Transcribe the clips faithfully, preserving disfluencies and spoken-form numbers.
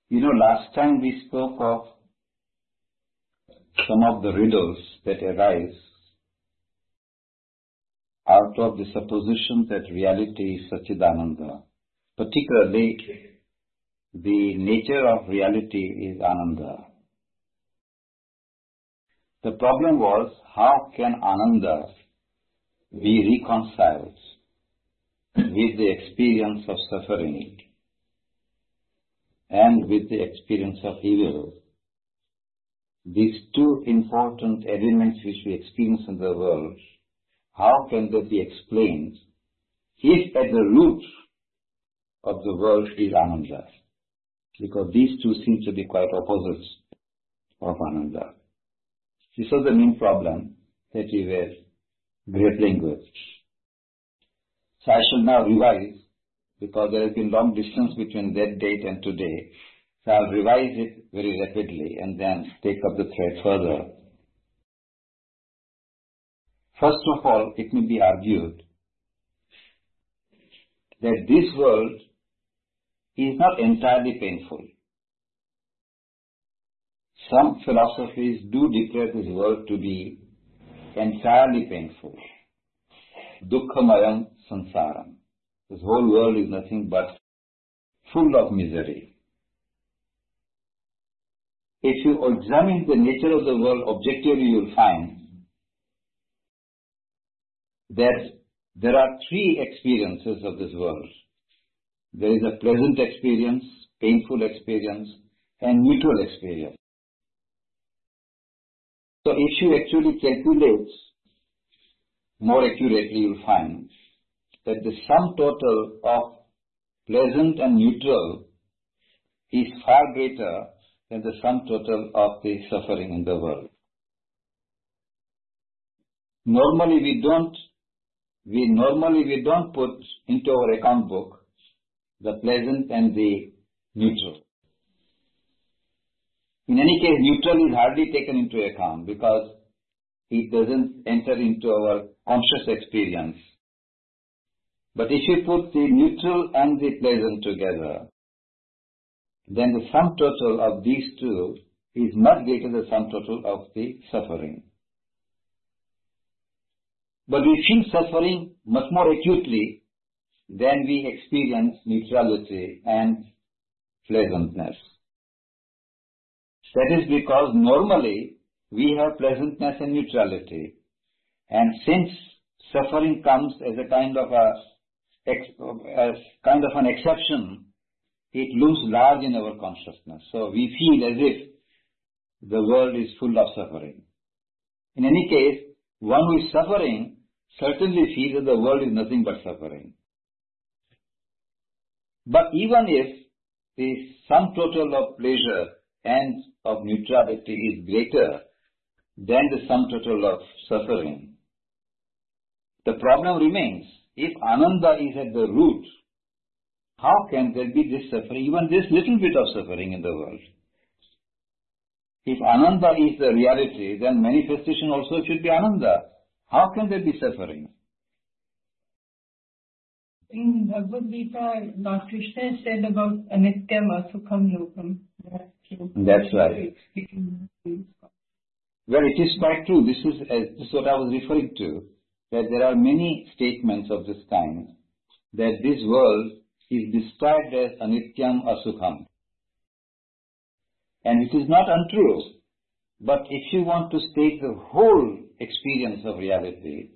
You know, last time we spoke of some of the riddles that arise out of the supposition that reality is Satchidananda. Particularly, the nature of reality is Ananda. The problem was, how can Ananda be reconciled with the experience of suffering and with the experience of evil? These two important elements which we experience in the world, how can they be explained if at the root of the world is Ananda? Because these two seem to be quite opposites of Ananda. This was the main problem that we were grappling with. So I shall now revise, because there has been long distance between that date and today. So I'll revise it very rapidly and then take up the thread further. First of all, it may be argued that this world is not entirely painful. Some philosophies do declare this world to be entirely painful. Dukkhamayam sansaram. This whole world is nothing but full of misery. If you examine the nature of the world objectively, you will find that there are three experiences of this world. There is a pleasant experience, painful experience, and neutral experience. So if you actually calculate more accurately, you will find that the sum total of pleasant and neutral is far greater than the sum total of the suffering in the world. Normally we don't, we normally we don't put into our account book the pleasant and the neutral. In any case, neutral is hardly taken into account because it doesn't enter into our conscious experience. But if you put the neutral and the pleasant together, then the sum total of these two is much greater than the sum total of the suffering. But we feel suffering much more acutely than we experience neutrality and pleasantness. That is because normally we have pleasantness and neutrality. And since suffering comes as a kind of a as kind of an exception, it looms large in our consciousness. So we feel as if the world is full of suffering. In any case, one who is suffering certainly feels that the world is nothing but suffering. But even if the sum total of pleasure and of neutrality is greater than the sum total of suffering, the problem remains. If Ananda is at the root, how can there be this suffering, even this little bit of suffering in the world? If Ananda is the reality, then manifestation also should be Ananda. How can there be suffering? In Bhagavad Gita, Lord Krishna said about anityam asukham lokam. That's right. Well, it is quite true. This is, uh, this is what I was referring to, that there are many statements of this kind, that this world is described as anityam asukham. And it is not untrue. But if you want to state the whole experience of reality,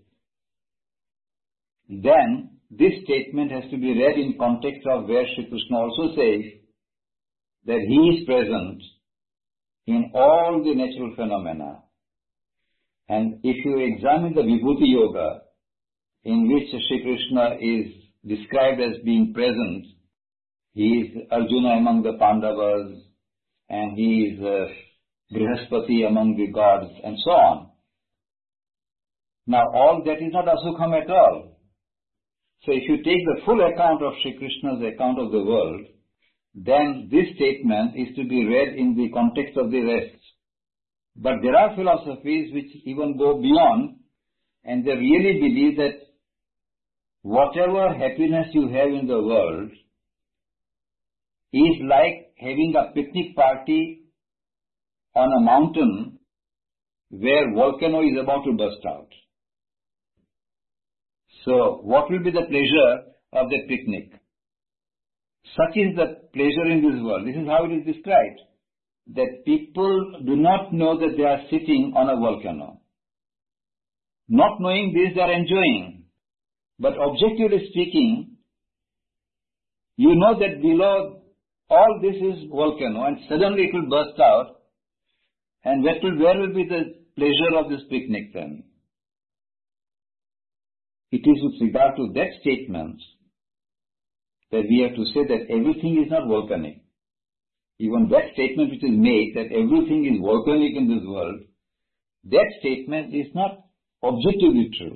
then this statement has to be read in context of where Sri Krishna also says that He is present in all the natural phenomena. And if you examine the Vibhuti Yoga, in which Sri Krishna is described as being present, He is Arjuna among the Pandavas, and He is uh, Brihaspati among the gods, and so on. Now all that is not asukham at all. So if you take the full account of Sri Krishna's account of the world, then this statement is to be read in the context of the rest. But there are philosophies which even go beyond, and they really believe that whatever happiness you have in the world is like having a picnic party on a mountain where volcano is about to burst out. So what will be the pleasure of the picnic? Such is the pleasure in this world. This is how it is described, that people do not know that they are sitting on a volcano. Not knowing this, they are enjoying. But objectively speaking, you know that below all this is volcano, and suddenly it will burst out, and where will, where will be the pleasure of this picnic then? It is with regard to that statement that we have to say that everything is not volcanic. Even that statement which is made that everything is volcanic in this world, that statement is not objectively true.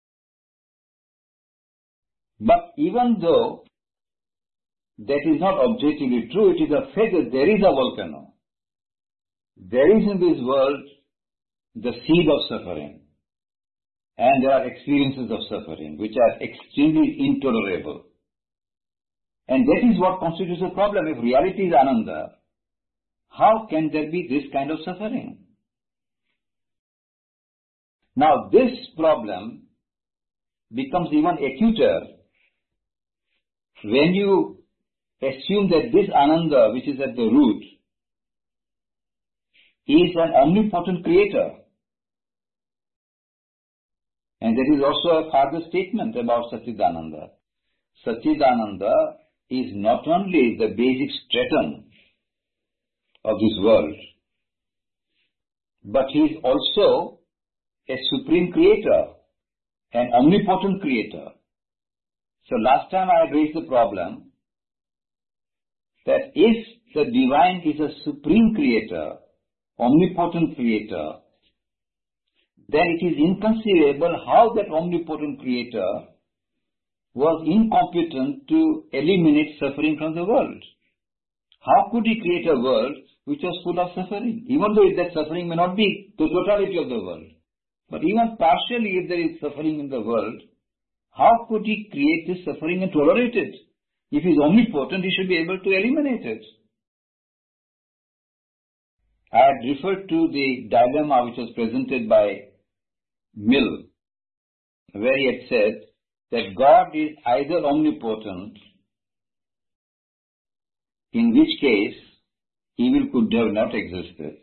But even though that is not objectively true, it is a fact that there is a volcano. There is in this world the seed of suffering. And there are experiences of suffering which are extremely intolerable. And that is what constitutes a problem. If reality is Ananda, how can there be this kind of suffering? Now this problem becomes even acuter when you assume that this Ananda, which is at the root, is an omnipotent creator. And that is also a further statement about Satchidananda. Satchidananda is not only the basic stratum of this world, but he is also a supreme creator, an omnipotent creator. So last time I raised the problem that if the divine is a supreme creator, omnipotent creator, then it is inconceivable how that omnipotent creator was incompetent to eliminate suffering from the world. How could he create a world which was full of suffering? Even though that suffering may not be the totality of the world, but even partially if there is suffering in the world, how could he create this suffering and tolerate it? If he is omnipotent, he should be able to eliminate it. I had referred to the dilemma which was presented by Mill, where he had said that God is either omnipotent, in which case evil could have not existed,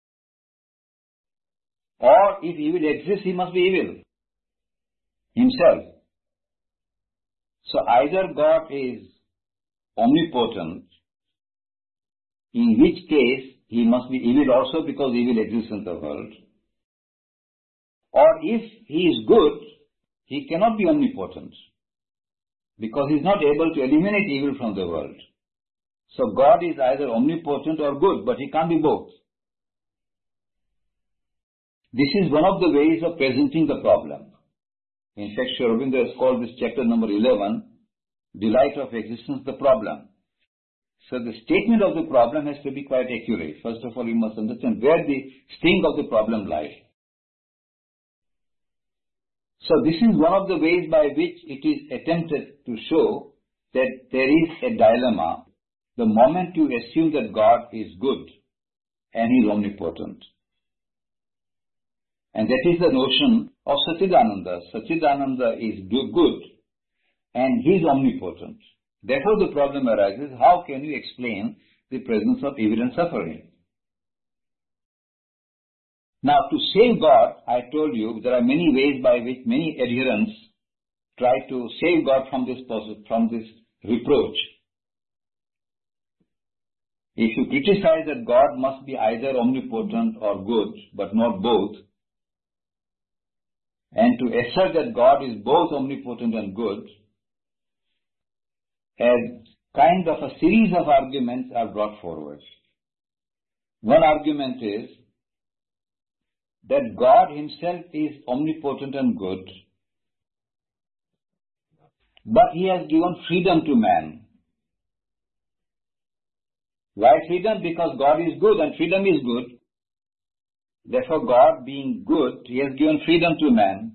or if evil exists, he must be evil himself. So either God is omnipotent, in which case he must be evil also because evil exists in the world, or if he is good, he cannot be omnipotent because he is not able to eliminate evil from the world. So God is either omnipotent or good, but he can't be both. This is one of the ways of presenting the problem. In fact, Sri Aurobindo has called this chapter number eleven, Delight of Existence, the Problem. So the statement of the problem has to be quite accurate. First of all, you must understand where the sting of the problem lies. So this is one of the ways by which it is attempted to show that there is a dilemma the moment you assume that God is good and he is omnipotent. And that is the notion of Satchidananda. Satchidananda is good and he is omnipotent. Therefore the problem arises, how can you explain the presence of evil and suffering? Now, to save God, I told you there are many ways by which many adherents try to save God from this from this reproach. If you criticize that God must be either omnipotent or good, but not both, and to assert that God is both omnipotent and good, a kind of a series of arguments are brought forward. One argument is that God himself is omnipotent and good, but he has given freedom to man. Why freedom? Because God is good and freedom is good. Therefore, God being good, he has given freedom to man.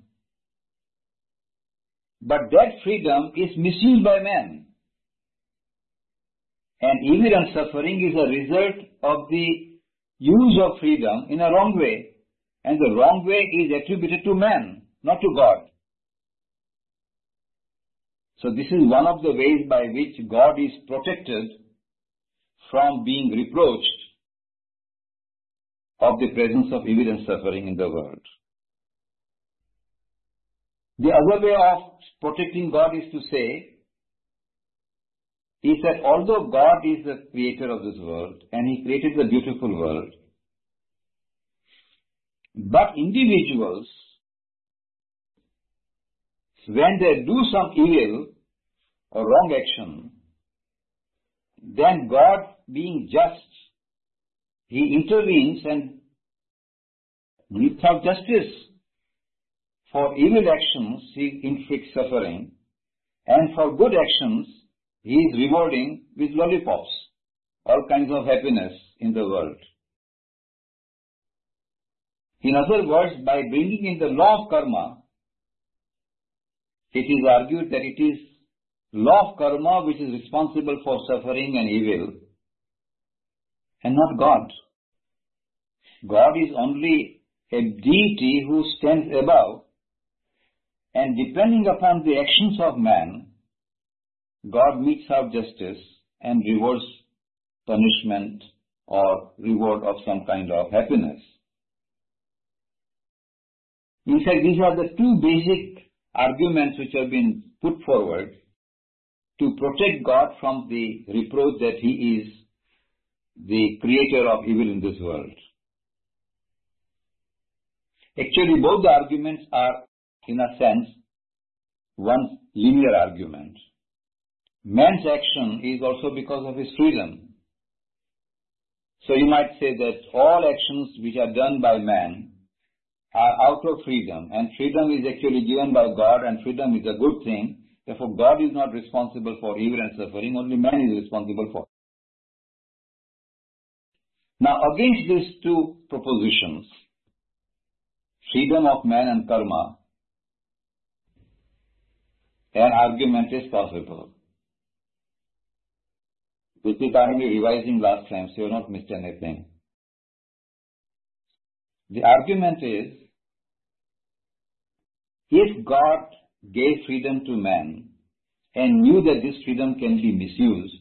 But that freedom is misused by man. And evil and suffering is a result of the use of freedom in a wrong way. And the wrong way is attributed to man, not to God. So this is one of the ways by which God is protected from being reproached of the presence of evil and suffering in the world. The other way of protecting God is to say, is that although God is the creator of this world and He created the beautiful world, but individuals, when they do some evil or wrong action, then God, being just, He intervenes and metes out justice. For evil actions, He inflicts suffering, and for good actions, He is rewarding with lollipops, all kinds of happiness in the world. In other words, by bringing in the law of karma, it is argued that it is law of karma which is responsible for suffering and evil, and not God. God is only a deity who stands above, and depending upon the actions of man, God metes out justice and rewards punishment or reward of some kind of happiness. In fact, these are the two basic arguments which have been put forward to protect God from the reproach that He is the creator of evil in this world. Actually, both the arguments are, in a sense, one linear argument. Man's action is also because of his freedom. So you might say that all actions which are done by man are out of freedom, and freedom is actually given by God, and freedom is a good thing. Therefore, God is not responsible for evil and suffering, only man is responsible for it. Now, against these two propositions, freedom of man and karma, an argument is possible. This is I have been revising last time, so you have not missed anything. The argument is, if God gave freedom to man and knew that this freedom can be misused,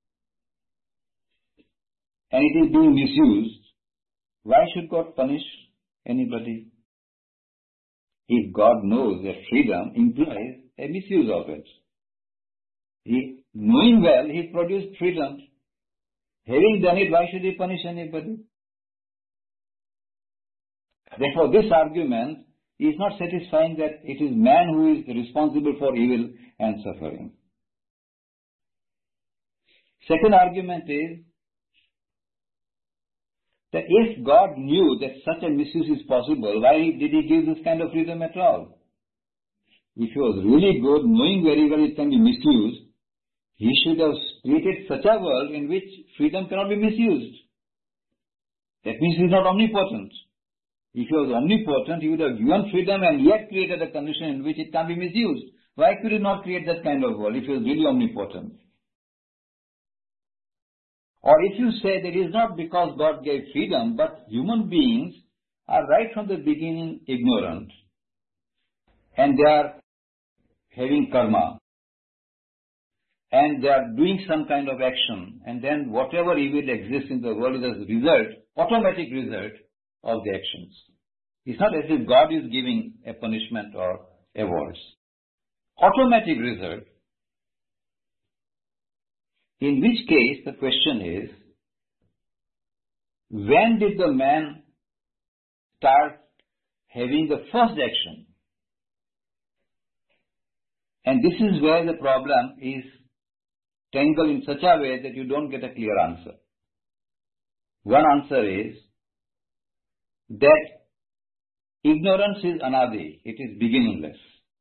and it is being misused, why should God punish anybody? If God knows that freedom implies a misuse of it. He, knowing well, He produced freedom. Having done it, why should He punish anybody? Therefore, this argument is not satisfying that it is man who is responsible for evil and suffering. Second argument is that if God knew that such a misuse is possible, why did He give this kind of freedom at all? If He was really good, knowing very well it can be misused, He should have created such a world in which freedom cannot be misused. That means He is not omnipotent. If He was omnipotent, He would have given freedom and yet created a condition in which it can be misused. Why could He not create that kind of world if He was really omnipotent? Or if you say that it is not because God gave freedom, but human beings are right from the beginning ignorant, and they are having karma, and they are doing some kind of action, and then whatever evil exists in the world is a result, automatic result of the actions. It's not as if God is giving a punishment or awards. Automatic result. In which case, the question is, when did the man start having the first action? And this is where the problem is tangled in such a way that you don't get a clear answer. One answer is that ignorance is anadi, it is beginningless.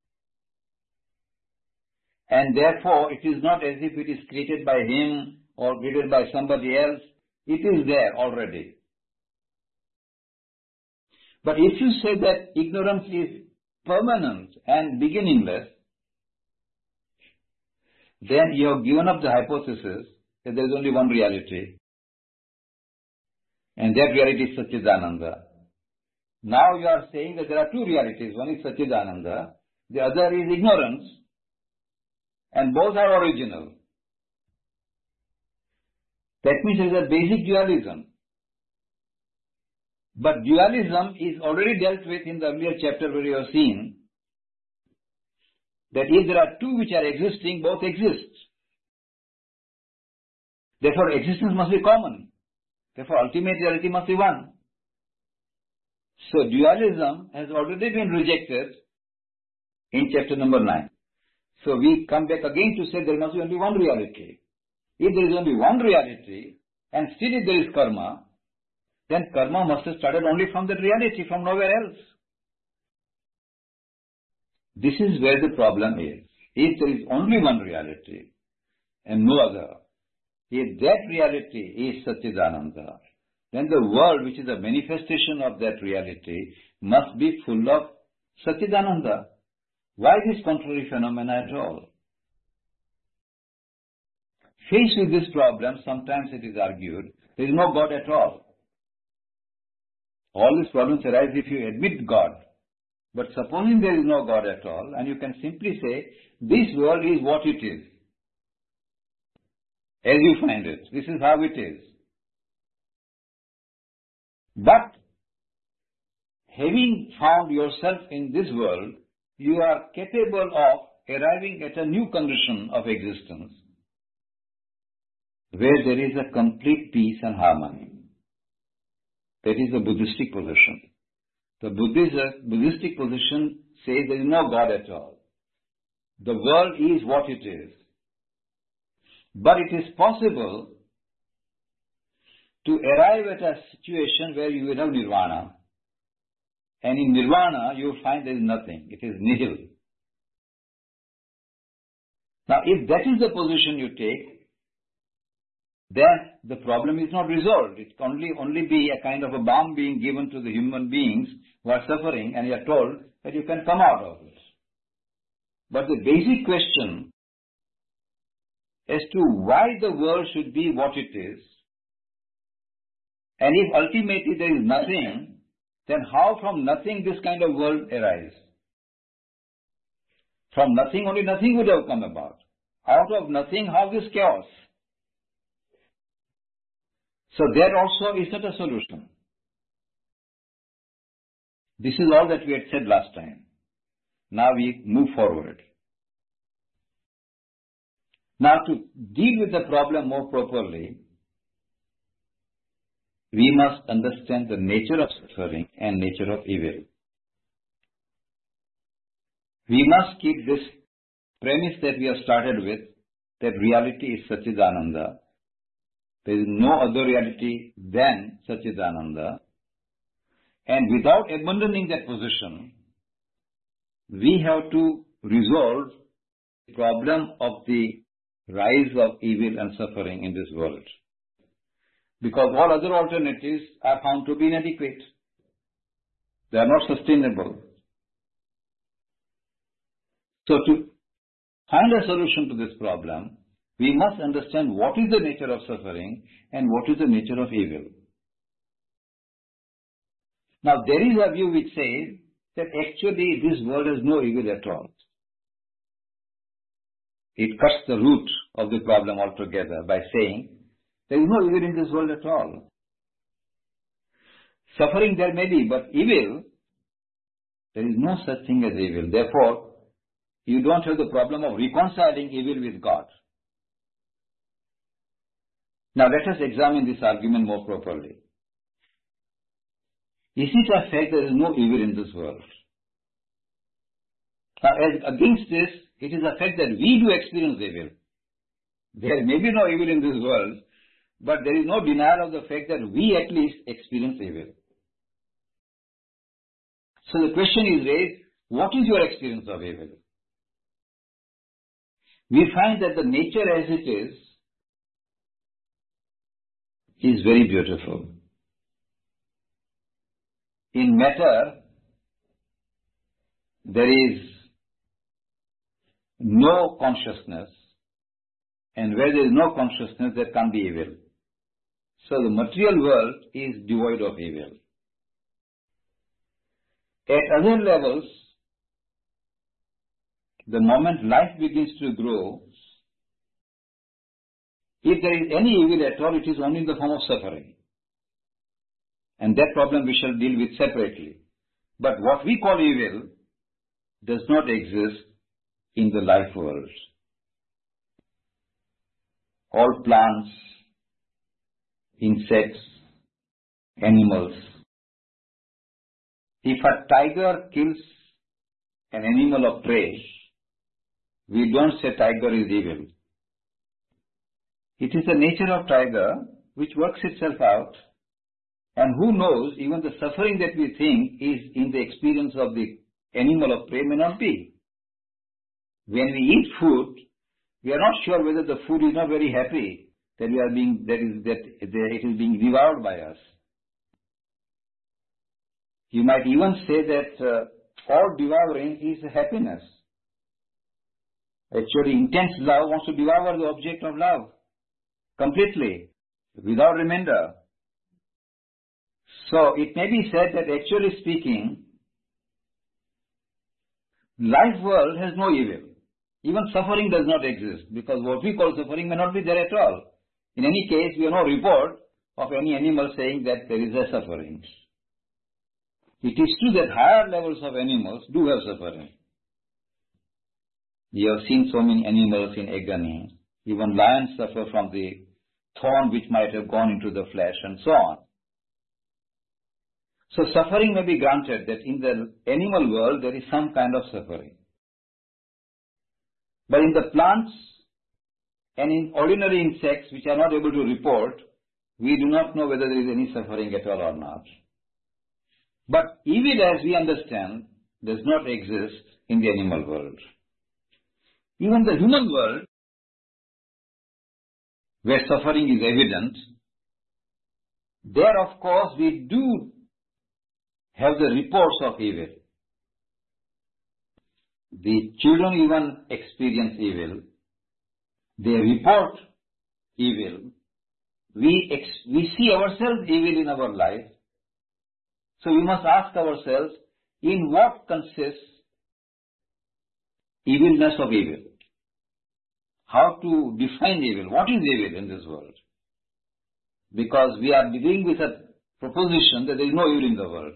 And therefore, it is not as if it is created by him or created by somebody else. It is there already. But if you say that ignorance is permanent and beginningless, then you have given up the hypothesis that there is only one reality. And that reality is Satchidananda. Now you are saying that there are two realities. One is Satchidananda, the other is ignorance, and both are original. That means there is a basic dualism. But dualism is already dealt with in the earlier chapter where you have seen that if there are two which are existing, both exist. Therefore, existence must be common. Therefore, ultimate reality must be one. So, dualism has already been rejected in chapter number nine. So, we come back again to say there must be only one reality. If there is only one reality, and still if there is karma, then karma must have started only from that reality, from nowhere else. This is where the problem is. If there is only one reality and no other, if that reality is Satchidananda, then the world which is a manifestation of that reality must be full of Satchidananda. Why this contrary phenomena at all? Faced with this problem, sometimes it is argued, there is no God at all. All these problems arise if you admit God. But supposing there is no God at all, and you can simply say, this world is what it is. As you find it. This is how it is. But, having found yourself in this world, you are capable of arriving at a new condition of existence, where there is a complete peace and harmony. That is the Buddhistic position. The Buddhist, Buddhistic position says there is no God at all. The world is what it is. But it is possible to arrive at a situation where you will have nirvana. And in nirvana, you will find there is nothing. It is nihil. Now, if that is the position you take, then the problem is not resolved. It can only, only be a kind of a balm being given to the human beings who are suffering, and you are told that you can come out of it. But the basic question as to why the world should be what it is, and if ultimately there is nothing, then how from nothing this kind of world arises? From nothing only nothing would have come about. Out of nothing, how this chaos? So there also is not a solution. This is all that we had said last time. Now we move forward. Now to deal with the problem more properly, we must understand the nature of suffering and nature of evil. We must keep this premise that we have started with, that reality is Satchidananda. There is no other reality than Satchidananda. And without abandoning that position, we have to resolve the problem of the rise of evil and suffering in this world. Because all other alternatives are found to be inadequate. They are not sustainable. So to find a solution to this problem, we must understand what is the nature of suffering and what is the nature of evil. Now there is a view which says that actually this world has no evil at all. It cuts the root of the problem altogether by saying there is no evil in this world at all. Suffering there may be, but evil, there is no such thing as evil. Therefore, you don't have the problem of reconciling evil with God. Now let us examine this argument more properly. Is it a fact there is no evil in this world? Now as against this, it is a fact that we do experience evil. There may be no evil in this world, but there is no denial of the fact that we at least experience evil. So the question is raised, what is your experience of evil? We find that the nature as it is, is very beautiful. In matter, there is no consciousness, And where there is no consciousness, there can't be evil. So the material world is devoid of evil. At other levels, the moment life begins to grow, if there is any evil at all, it is only in the form of suffering. And that problem we shall deal with separately. But what we call evil does not exist in the life world. All plants, insects, animals. If a tiger kills an animal of prey, we don't say tiger is evil. It is the nature of tiger which works itself out, and who knows, even the suffering that we think is in the experience of the animal of prey may not be. When we eat food, we are not sure whether the food is not very happy that we are being that is that it is being devoured by us. You might even say that uh, all devouring is happiness. Actually, intense love wants to devour the object of love completely, without remainder. So it may be said that actually speaking, life world has no evil. Even suffering does not exist, because what we call suffering may not be there at all. In any case, we have no report of any animal saying that there is a suffering. It is true that higher levels of animals do have suffering. We have seen so many animals in agony. Even lions suffer from the thorn which might have gone into the flesh and so on. So suffering may be granted that in the animal world there is some kind of suffering. But in the plants and in ordinary insects which are not able to report, we do not know whether there is any suffering at all or not. But evil, as we understand, does not exist in the animal world. Even the human world, where suffering is evident, there of course we do have the reports of evil. The children even experience evil. They report evil. We, ex- we see ourselves evil in our life. So we must ask ourselves, in what consists evilness of evil? How to define evil? What is evil in this world? Because we are dealing with a proposition that there is no evil in the world.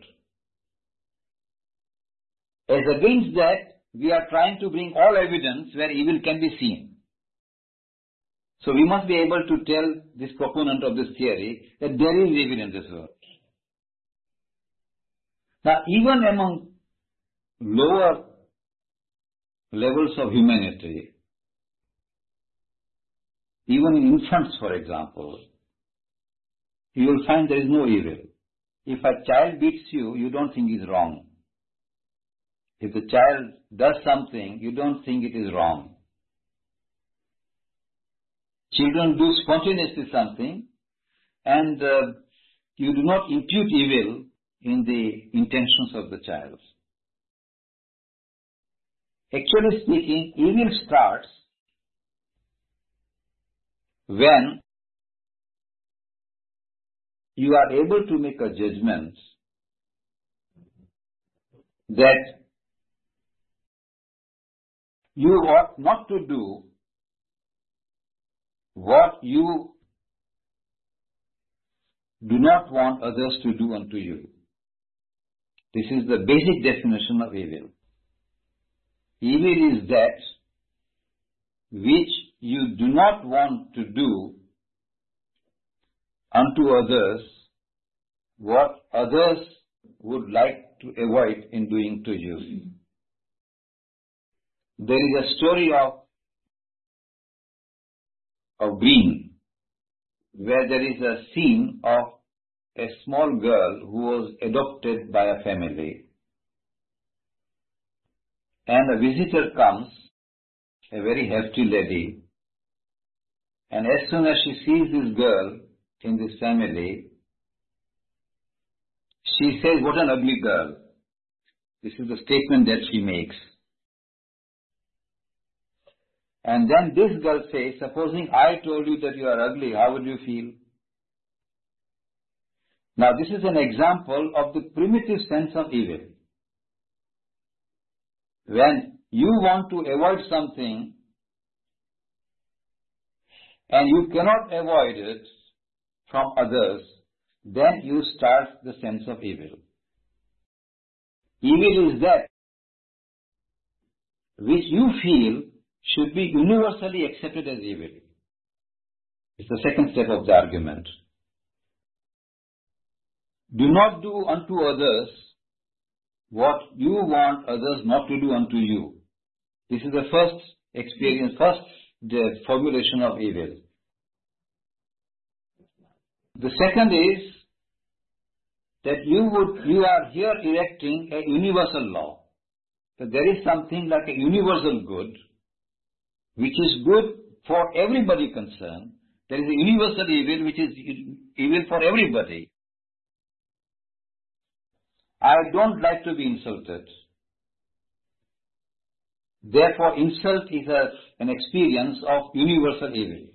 As against that, we are trying to bring all evidence where evil can be seen. So we must be able to tell this proponent of this theory that there is evil in this world. Now, even among lower levels of humanity, even in infants, for example, you will find there is no evil. If a child beats you, you don't think he is wrong. If the child does something, you don't think it is wrong. Children do spontaneously something, and uh, you do not impute evil in the intentions of the child. Actually speaking, evil starts when you are able to make a judgment that you ought not to do what you do not want others to do unto you. This is the basic definition of evil. Evil is that which you do not want to do unto others what others would like to avoid in doing to you. There is a story of, of Green, where there is a scene of a small girl who was adopted by a family. And a visitor comes, a very hefty lady, and as soon as she sees this girl in this family, she says, "What an ugly girl." This is the statement that she makes. And then this girl says, supposing I told you that you are ugly, how would you feel? Now this is an example of the primitive sense of evil. When you want to avoid something and you cannot avoid it from others, then you start the sense of evil. Evil is that which you feel should be universally accepted as evil. It's the second step of the argument. Do not do unto others what you want others not to do unto you. This is the first experience, first the formulation of evil. The second is that you would, you are here erecting a universal law. That there is something like a universal good, which is good for everybody concerned. There is a universal evil which is evil for everybody. I don't like to be insulted. Therefore, insult is a, an experience of universal evil.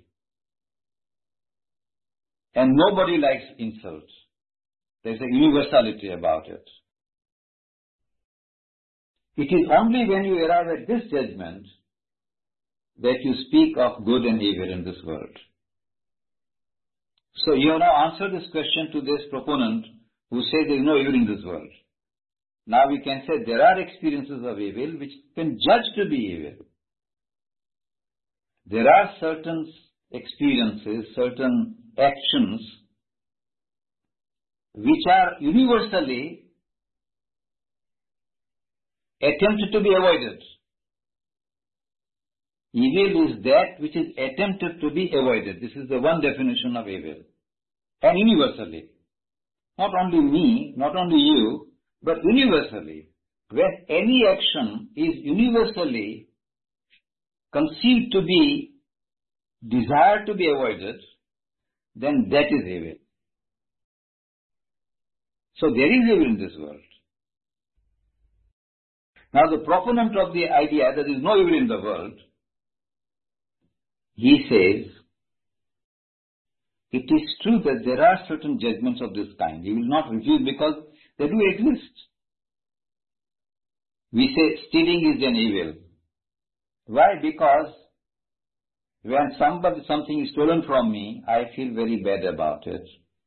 And nobody likes insult. There is a universality about it. It is only when you arrive at this judgment that you speak of good and evil in this world. So you have now answered this question to this proponent who says there is no evil in this world. Now we can say there are experiences of evil which can judge to be evil. There are certain experiences, certain actions which are universally attempted to be avoided. Evil is that which is attempted to be avoided. This is the one definition of evil. And universally. Not only me, not only you, but universally. When any action is universally conceived to be desired to be avoided, then that is evil. So there is evil in this world. Now the proponent of the idea that there is no evil in the world, he says, it is true that there are certain judgments of this kind. He will not refuse because they do exist. We say stealing is an evil. Why? Because when somebody, something is stolen from me, I feel very bad about it.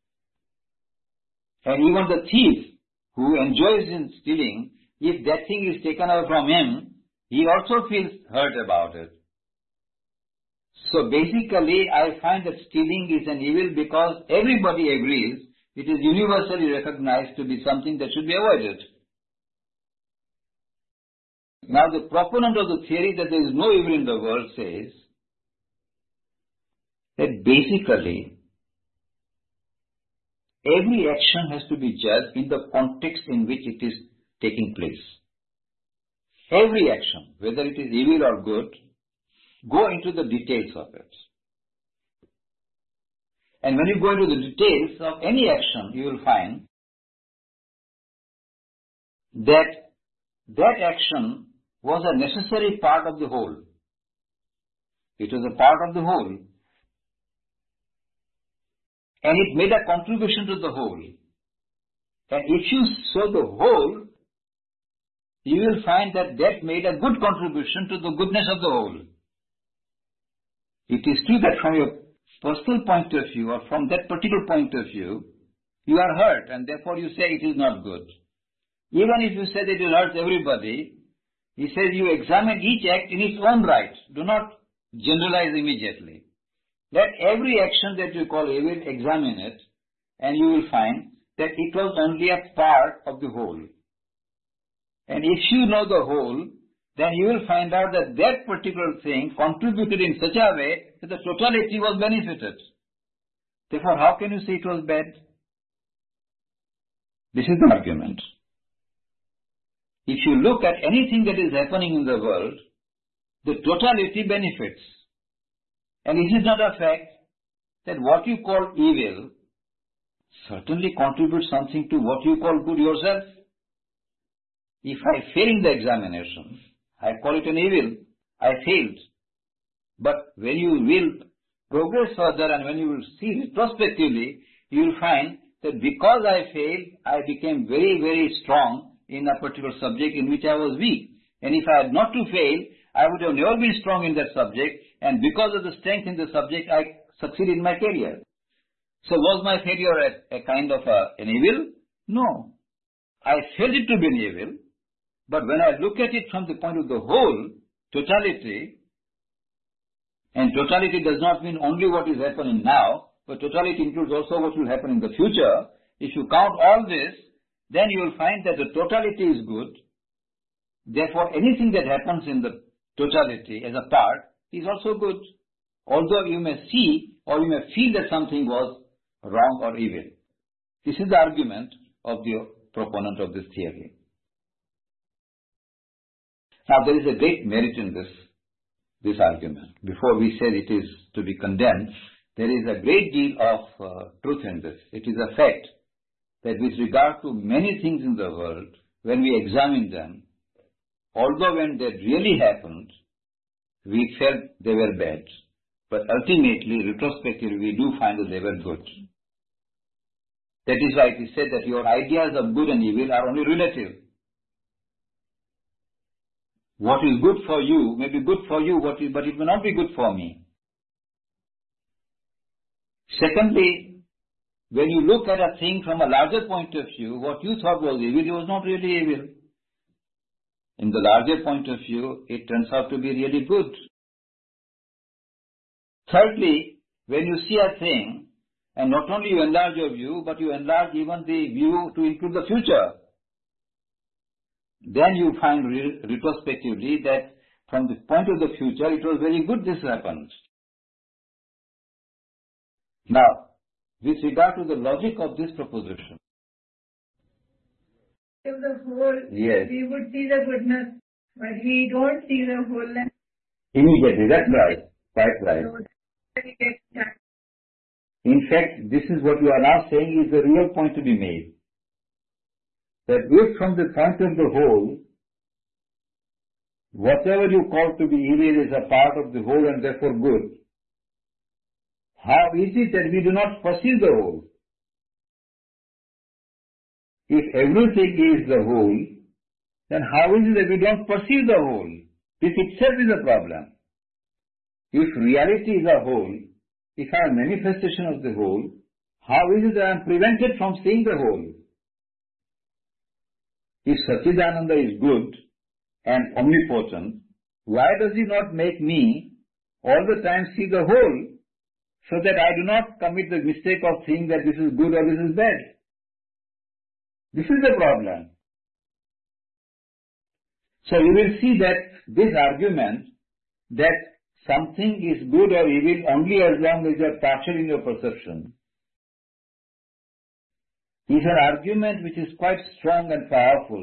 And even the thief who enjoys in stealing, if that thing is taken away from him, he also feels hurt about it. So basically, I find that stealing is an evil because everybody agrees it is universally recognized to be something that should be avoided. Now the proponent of the theory that there is no evil in the world says that basically every action has to be judged in the context in which it is taking place. Every action, whether it is evil or good, go into the details of it. And when you go into the details of any action, you will find that that action was a necessary part of the whole. It was a part of the whole. And it made a contribution to the whole. And if you saw the whole, you will find that that made a good contribution to the goodness of the whole. It is true that from your personal point of view or from that particular point of view, you are hurt and therefore you say it is not good. Even if you say that it hurts everybody, he says you examine each act in its own right. Do not generalize immediately. Let every action that you call evil, examine it, and you will find that it was only a part of the whole. And if you know the whole, then you will find out that that particular thing contributed in such a way that the totality was benefited. Therefore, how can you say it was bad? This is the argument. If you look at anything that is happening in the world, the totality benefits. And is it not a fact that what you call evil certainly contributes something to what you call good yourself? If I fail in the examination, I call it an evil. I failed. But when you will progress further and when you will see retrospectively, you will find that because I failed, I became very, very strong in a particular subject in which I was weak. And if I had not to fail, I would have never been strong in that subject, and because of the strength in the subject, I succeeded in my career. So was my failure a, a kind of a, an evil? No. I felt it to be an evil, but when I look at it from the point of the whole, totality, and totality does not mean only what is happening now, but totality includes also what will happen in the future. If you count all this, then you will find that the totality is good. Therefore, anything that happens in the totality as a part is also good, although you may see or you may feel that something was wrong or evil. This is the argument of the proponent of this theory. Now, there is a great merit in this, this argument. Before we say it is to be condemned, there is a great deal of uh, truth in this. It is a fact that with regard to many things in the world, when we examine them, although when they really happened, we felt they were bad, but ultimately, retrospectively, we do find that they were good. That is why it is said that your ideas of good and evil are only relative. What is good for you may be good for you, what is, but it may not be good for me. Secondly, when you look at a thing from a larger point of view, what you thought was evil, it was not really evil. In the larger point of view, it turns out to be really good. Thirdly, when you see a thing, and not only you enlarge your view, but you enlarge even the view to include the future, then you find re- retrospectively that from the point of the future, it was very good this happened. Now, with regard to the logic of this proposition, If the whole, yes, we would see the goodness, but we don't see the wholeness. Immediately, that's right, quite right. So we get that. In fact, this is what you are now saying is the real point to be made. That if from the point of the whole, whatever you call to be evil is a part of the whole and therefore good, how is it that we do not perceive the whole? If everything is the whole, then how is it that we don't perceive the whole? This itself is a problem. If reality is a whole, if I am a manifestation of the whole, how is it that I am prevented from seeing the whole? If Satchidananda is good and omnipotent, why does he not make me all the time see the whole, so that I do not commit the mistake of thinking that this is good or this is bad? This is the problem. So you will see that this argument that something is good or evil only as long as you are partial in your perception is an argument which is quite strong and powerful.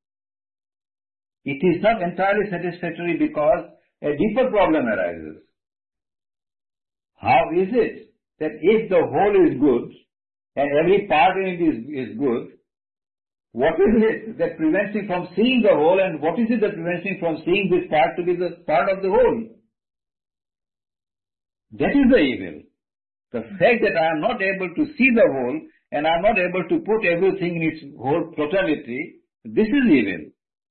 It is not entirely satisfactory because a deeper problem arises. How is it that if the whole is good and every part in it is, is good, what is it that prevents me from seeing the whole, and what is it that prevents me from seeing this part to be the part of the whole? That is the evil. The fact that I am not able to see the whole and I am not able to put everything in its whole totality, this is evil.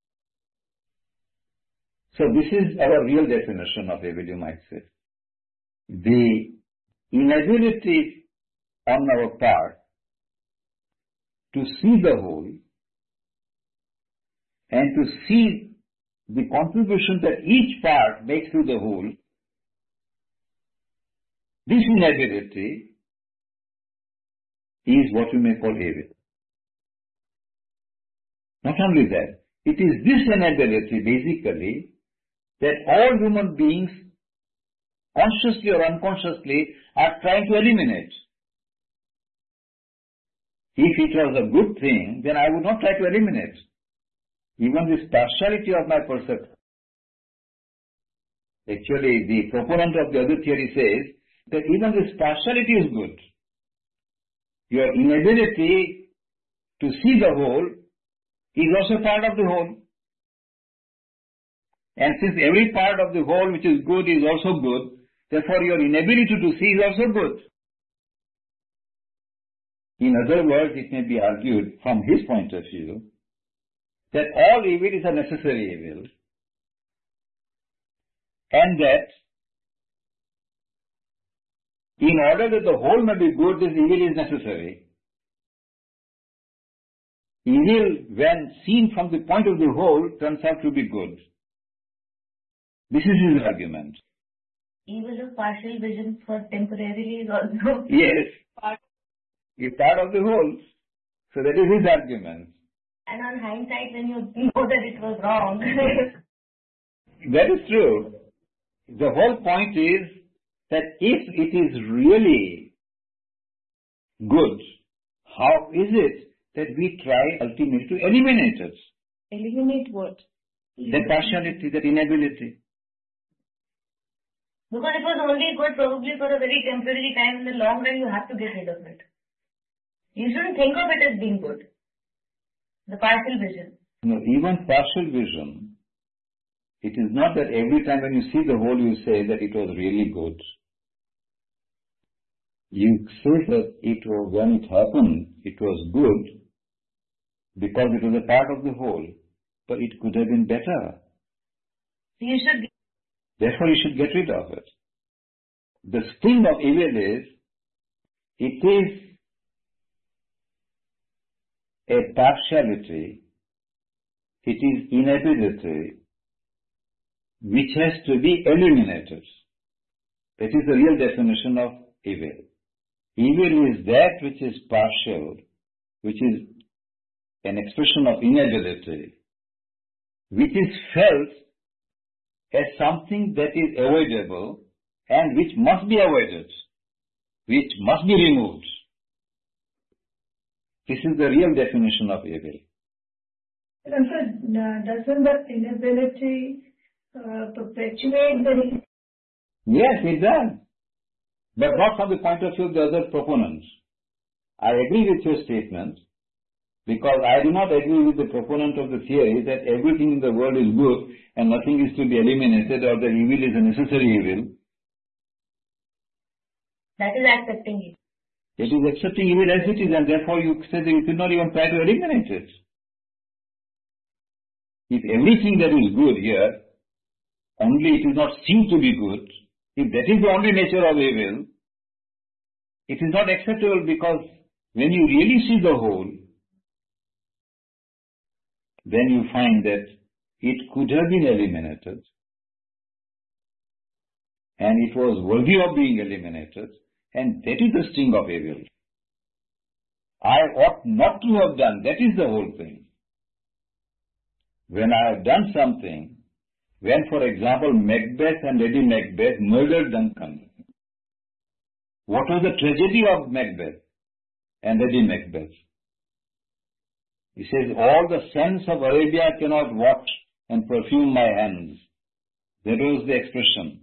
So this is our real definition of evil, you might say. The inability on our part to see the whole and to see the contribution that each part makes to the whole, this inability is what you may call evil. Not only that, it is this inability basically that all human beings, consciously or unconsciously, are trying to eliminate. If it was a good thing, then I would not try to eliminate. Even this partiality of my perception. Actually, the proponent of the other theory says that even this partiality is good. Your inability to see the whole is also part of the whole. And since every part of the whole which is good is also good, therefore your inability to see is also good. In other words, it may be argued from his point of view that all evil is a necessary evil, and that in order that the whole may be good, this evil is necessary. Evil, when seen from the point of the whole, turns out to be good. This is his argument. Evil of partial vision for temporarily is also Yes, part. is part of the whole. So that is his argument. And on hindsight, when you know that it was wrong. That is true. The whole point is that if it is really good, how is it that we try ultimately to eliminate it? Eliminate what? That partiality, that inability. Because it was only good probably for a very temporary time. In the long run, you have to get rid of it. You shouldn't think of it as being good. The partial vision. No, even partial vision, it is not that every time when you see the whole you say that it was really good. You say that it was, when it happened, it was good because it was a part of the whole, but it could have been better. You should. Therefore, you should get rid of it. The sting of evil is, it is a partiality, it is inability, which has to be eliminated. That is the real definition of evil. Evil is that which is partial, which is an expression of inability, which is felt as something that is avoidable and which must be avoided, which must be removed. This is the real definition of evil. And so, uh, doesn't that inability uh, perpetuate the... Yes, it does. But not from the point of view of the other proponents. I agree with your statement, because I do not agree with the proponent of the theory that everything in the world is good and nothing is to be eliminated, or that evil is a necessary evil. That is accepting it. It is accepting evil as it is, and therefore you say that you should not even try to eliminate it. If everything that is good here, only it is not seen to be good, if that is the only nature of evil, it is not acceptable, because when you really see the whole, then you find that it could have been eliminated, and it was worthy of being eliminated, and that is the sting of evil. I ought not to have done, that is the whole thing. When I have done something, when, for example, Macbeth and Lady Macbeth murdered Duncan, what was the tragedy of Macbeth and Lady Macbeth? He says, all the scents of Arabia cannot wash and perfume my hands. That was the expression.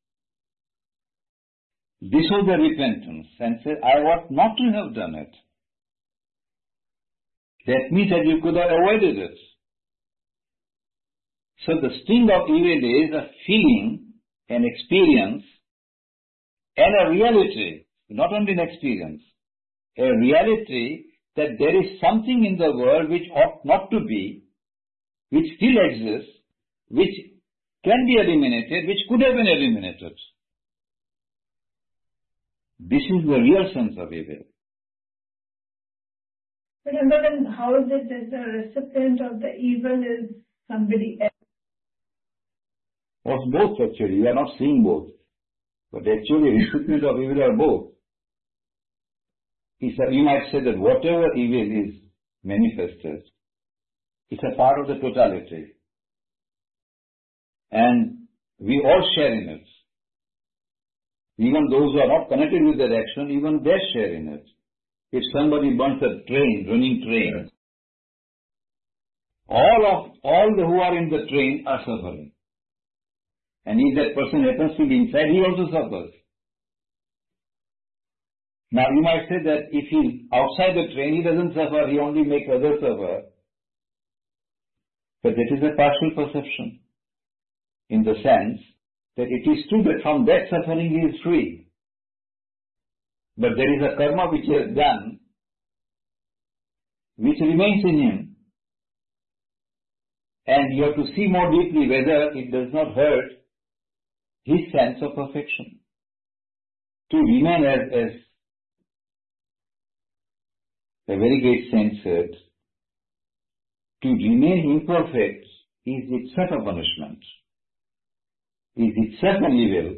This was the repentance, and said, I ought not to have done it. That means that you could have avoided it. So the sting of evil is a feeling, an experience, and a reality, not only an experience, a reality that there is something in the world which ought not to be, which still exists, which can be eliminated, which could have been eliminated. This is the real sense of evil. But then how is it that the recipient of the evil is somebody else? Or both actually, we are not seeing both. But actually, recipient of evil are both. It's a, you might say that whatever evil is manifested, it's a part of the totality. And we all share in it. Even those who are not connected with that action, even they share in it. If somebody burns a train, running train, all of all the who are in the train are suffering. And if that person happens to be inside, he also suffers. Now you might say that if he is outside the train, he doesn't suffer, he only makes others suffer. But that is a partial perception. in the sense that it is true that from that suffering he is free. But there is a karma which he has done, which remains in him. And you have to see more deeply whether it does not hurt his sense of perfection. To remain, as, as a very great saint said, to remain imperfect is itself a punishment, is itself an evil.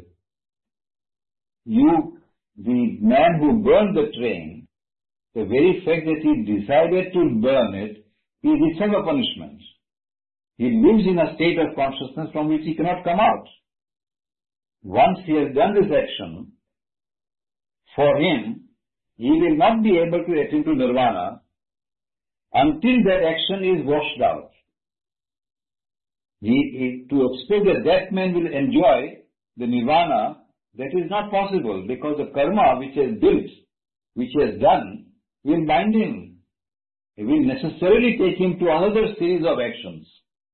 You, the man who burned the train, the very fact that he decided to burn it is itself a punishment. He lives in a state of consciousness from which he cannot come out. Once he has done this action, for him, he will not be able to attain to nirvana until that action is washed out. He, he, to expect that that man will enjoy the nirvana, that is not possible, because the karma which he has built, which he has done, will bind him. It will necessarily take him to another series of actions.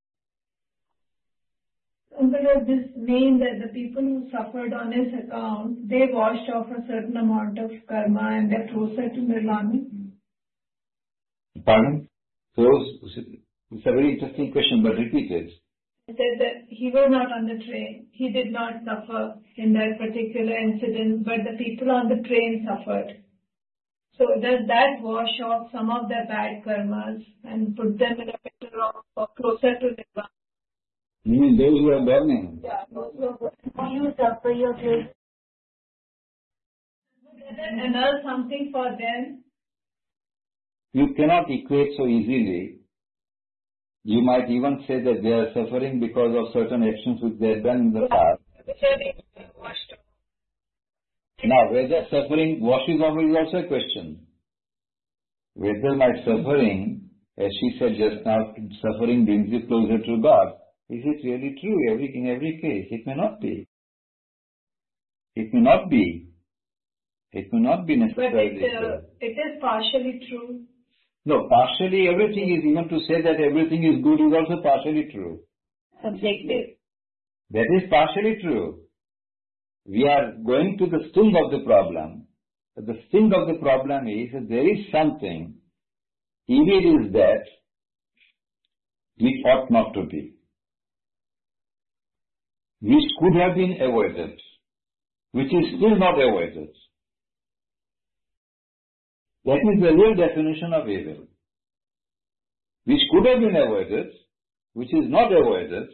But does this mean that the people who suffered on his account, they washed off a certain amount of karma and they're closer to nirvana? Pardon? So, it's a very interesting question, but repeat it. He said that he was not on the train. He did not suffer in that particular incident, but the people on the train suffered. So does that wash off some of their bad karmas and put them in a better off or closer to nirvana? You mean those who are burning? Yeah, those who are burning. You suffer your place. Does that annul something for them? You cannot equate so easily. You might even say that they are suffering because of certain actions which they have done in the past. Now, whether suffering washes off is also a question. Whether my suffering, as she said just now, suffering brings you closer to God. Is it really true every, in every case? It may not be. It may not be. It may not be necessarily But it, uh, it is partially true. No, partially everything is, even to say that everything is good is also partially true. Subjective. That is partially true. We are going to the sting of the problem. But the sting of the problem is that there is something, evil is that, which ought not to be, which could have been avoided, which is still not avoided. That is the real definition of evil. Which could have been avoided, which is not avoided.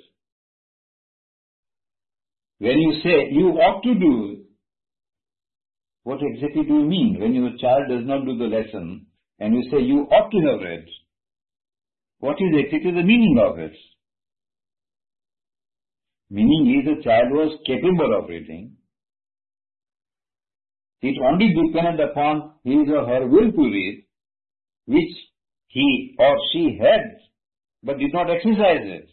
When you say you ought to do, what exactly do you mean? When your child does not do the lesson and you say you ought to have read, what is exactly the meaning of it? Meaning is the child was capable of reading. It only depended upon his or her will to read, which he or she had, but did not exercise it.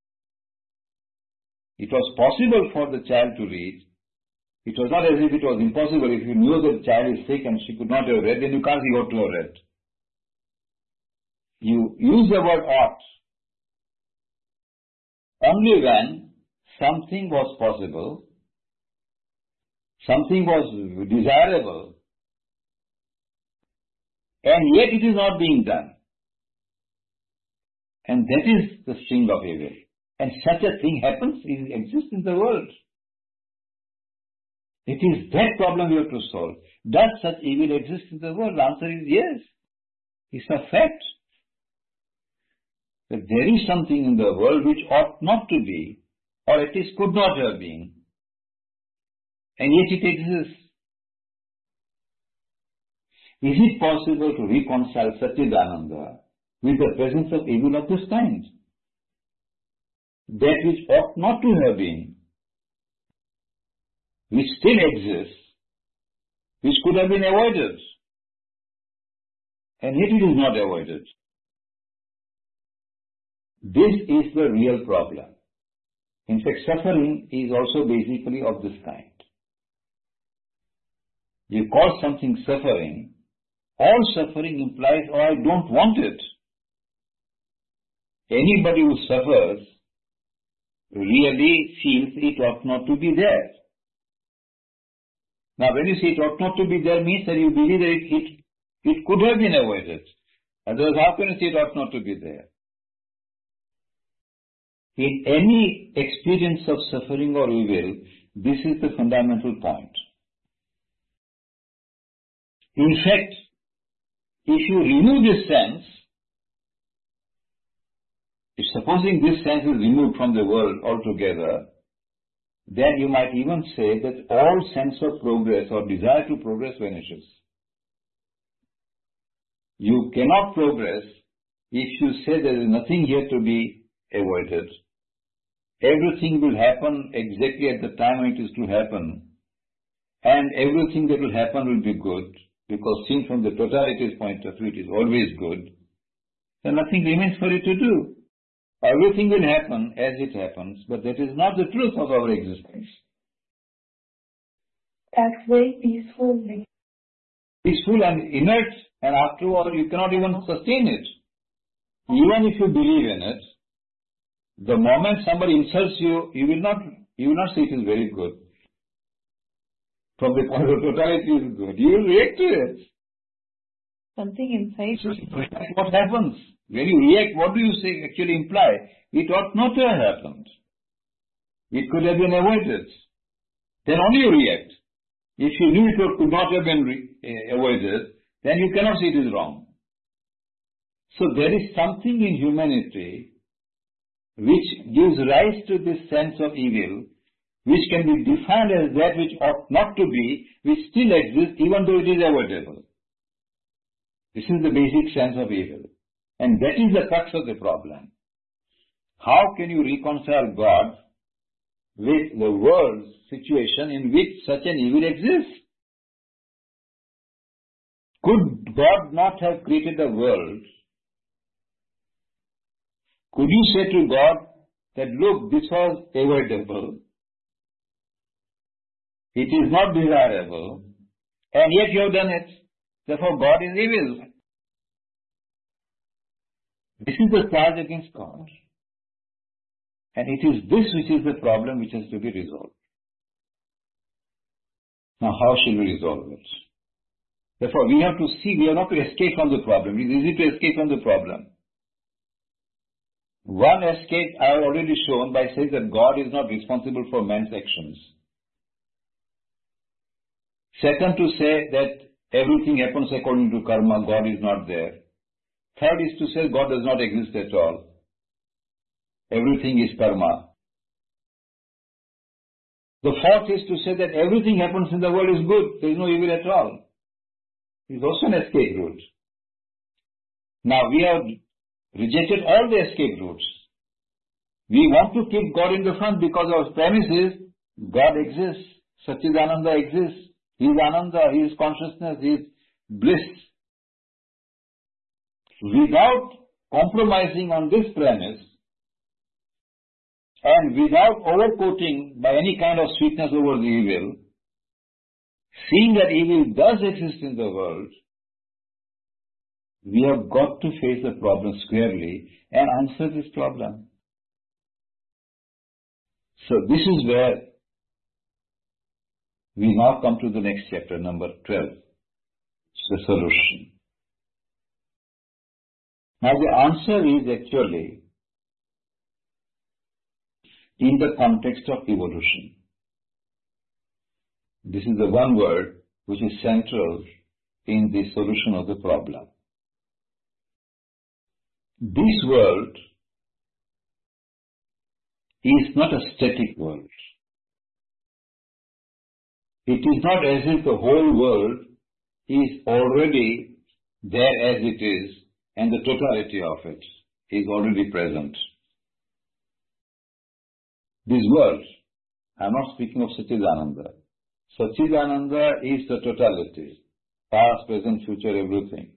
It was possible for the child to read. It was not as if it was impossible. If you knew that the child is sick and she could not have read, then you can't see what to have read. You use the word ought only when something was possible, something was desirable, and yet it is not being done. And that is the sting of evil. And such a thing happens, it exists in the world. It is that problem we have to solve. Does such evil exist in the world? The answer is yes. It's a fact. That there is something in the world which ought not to be, or at least could not have been, and yet it exists. Is it possible to reconcile Satchidananda with the presence of evil of this kind? That which ought not to have been, which still exists, which could have been avoided, and yet it is not avoided. This is the real problem. In fact, suffering is also basically of this kind. You call something suffering, all suffering implies, oh, I don't want it. Anybody who suffers really feels it ought not to be there. Now, when you say it ought not to be there, means that you believe that it, it, it could have been avoided. Otherwise, how can you say it ought not to be there? In any experience of suffering or evil, this is the fundamental point. In fact, if you remove this sense, if supposing this sense is removed from the world altogether, then you might even say that all sense of progress or desire to progress vanishes. You cannot progress if you say there is nothing here to be avoided. Everything will happen exactly at the time it is to happen, and everything that will happen will be good, because seen from the totality's point of view, it is always good. Then nothing remains for you to do. Everything will happen as it happens, but that is not the truth of our existence. That's very peaceful. Peaceful and inert, and after all, you cannot even sustain it. Even if you believe in it, the moment somebody insults you, you will not, you will not say it is very good. From the point of totality it is good. You will react to it. Something inside. That's what happens. When you react, what do you say actually imply? It ought not to have happened. It could have been avoided. Then only you react. If you knew it could not have been re- uh, avoided, then you cannot say it is wrong. So there is something in humanity which gives rise to this sense of evil, which can be defined as that which ought not to be, which still exists even though it is avoidable. This is the basic sense of evil. And that is the crux of the problem. How can you reconcile God with the world's situation in which such an evil exists? Could God not have created a world? Could you say to God that, look, this was avoidable, it is not desirable, and yet you have done it, therefore God is evil? This is the charge against God. And it is this which is the problem which has to be resolved. Now, how shall we resolve it? Therefore, we have to see, we are not to escape from the problem. It is easy to escape from the problem. One escape I have already shown by saying that God is not responsible for man's actions. Second, to say that everything happens according to karma, God is not there. Third is to say God does not exist at all. Everything is karma. The fourth is to say that everything happens in the world is good. There is no evil at all. It is also an escape route. Now we have rejected all the escape routes. We want to keep God in the front because our premise is God exists. Satchidananda exists. He is Ananda. He is consciousness. He is bliss. Without compromising on this premise and without overcoating by any kind of sweetness over the evil, seeing that evil does exist in the world, we have got to face the problem squarely and answer this problem. So this is where we now come to the next chapter, number twelve, the solution. Now the answer is actually in the context of evolution. This is the one word which is central in the solution of the problem. This world is not a static world. It is not as if the whole world is already there as it is and the totality of it is already present. This world, I am not speaking of Satchidananda. Satchidananda is the totality, past, present, future, everything.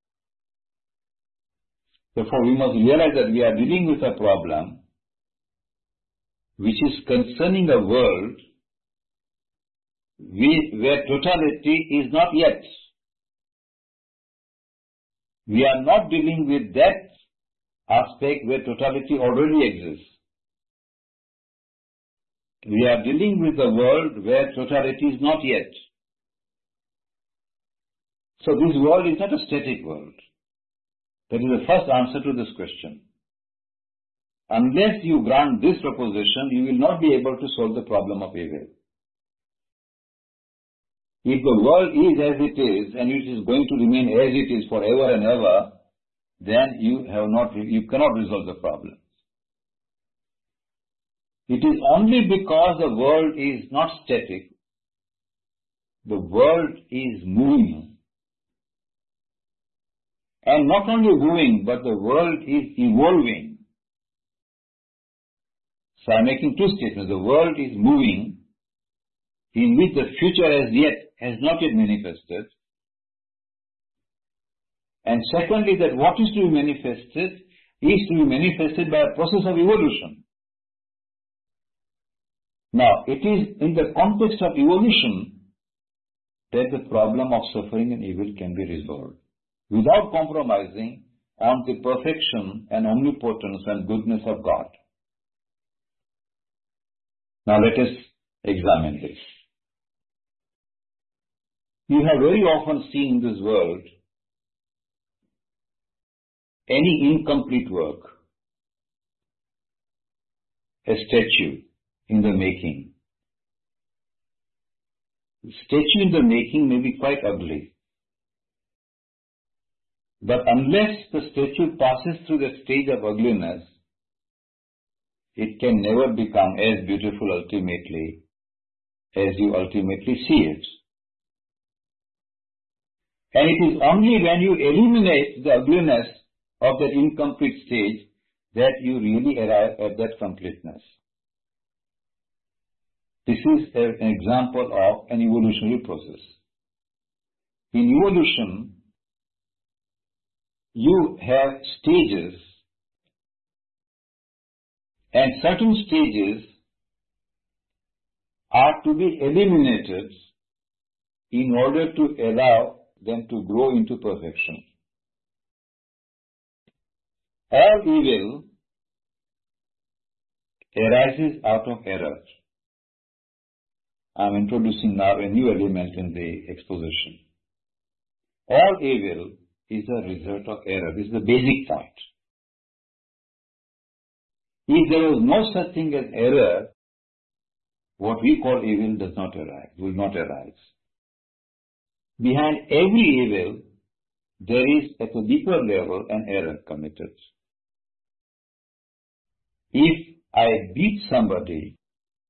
Therefore, we must realize that we are dealing with a problem which is concerning a world where totality is not yet. We are not dealing with that aspect where totality already exists. We are dealing with a world where totality is not yet. So this world is not a static world. That is the first answer to this question. Unless you grant this proposition, you will not be able to solve the problem of evil. If the world is as it is, and it is going to remain as it is forever and ever, then you have not, you cannot resolve the problem. It is only because the world is not static, the world is moving. And not only moving, but the world is evolving. So I am making two statements. The world is moving, in which the future as yet has not yet manifested. And secondly, that what is to be manifested is to be manifested by a process of evolution. Now, it is in the context of evolution that the problem of suffering and evil can be resolved, without compromising on the perfection and omnipotence and goodness of God. Now let us examine this. You have very often seen in this world any incomplete work, a statue in the making. The statue in the making may be quite ugly, but unless the statue passes through the stage of ugliness, it can never become as beautiful ultimately as you ultimately see it. And it is only when you eliminate the ugliness of that incomplete stage that you really arrive at that completeness. This is an example of an evolutionary process. In evolution, you have stages, and certain stages are to be eliminated in order to allow them to grow into perfection. All evil arises out of error. I am introducing now a new element in the exposition. All evil is a result of error. This is the basic point. If there was no such thing as error, what we call evil does not arise, will not arise. Behind every evil, there is at a deeper level an error committed. If I beat somebody,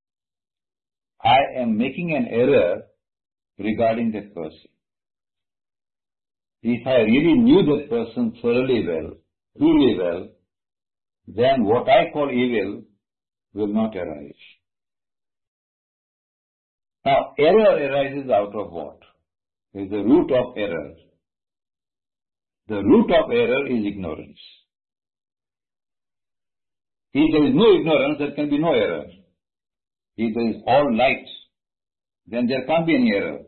I am making an error regarding that person. If I really knew that person thoroughly well, truly well, then what I call evil will not arise. Now, error arises out of what? There is the root of error. The root of error is ignorance. If there is no ignorance, there can be no error. If there is all light, then there can't be any error.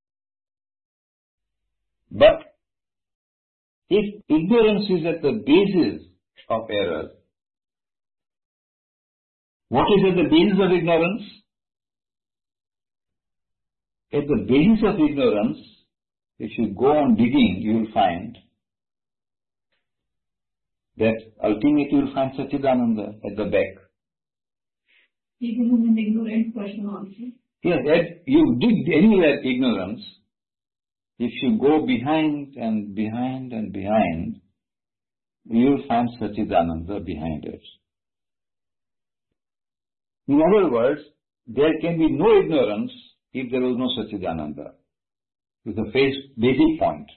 But if ignorance is at the basis of error, what is at the basis of ignorance? At the basis of ignorance, if you go on digging, you will find that ultimately you will find Satchidananda at the back. Even in an ignorant person also. Yes, that you dig anywhere ignorance, if you go behind and behind and behind, you will find Satchidananda behind it. In other words, there can be no ignorance if there was no Satchidananda. It's the basic point.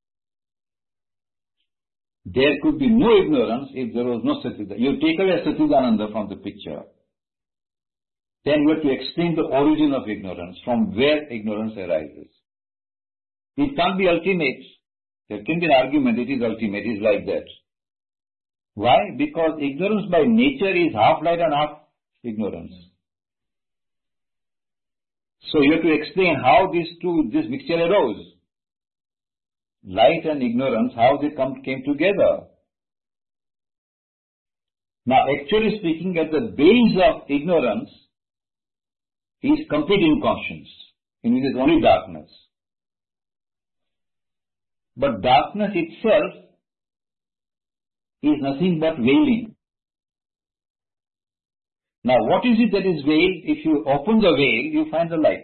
There could be no ignorance if there was no Satchidananda. You take away Satchidananda from the picture, then you have to explain the origin of ignorance, from where ignorance arises. It can't be ultimate. There can be an argument, it is ultimate, it is like that. Why? Because ignorance by nature is half light and half ignorance. So you have to explain how these two, this mixture arose. Light and ignorance, how they come, came together. Now, actually speaking, at the base of ignorance is complete inconscience, in which there is only darkness. But darkness itself is nothing but veiling. Now, what is it that is veiled? If you open the veil, you find the light.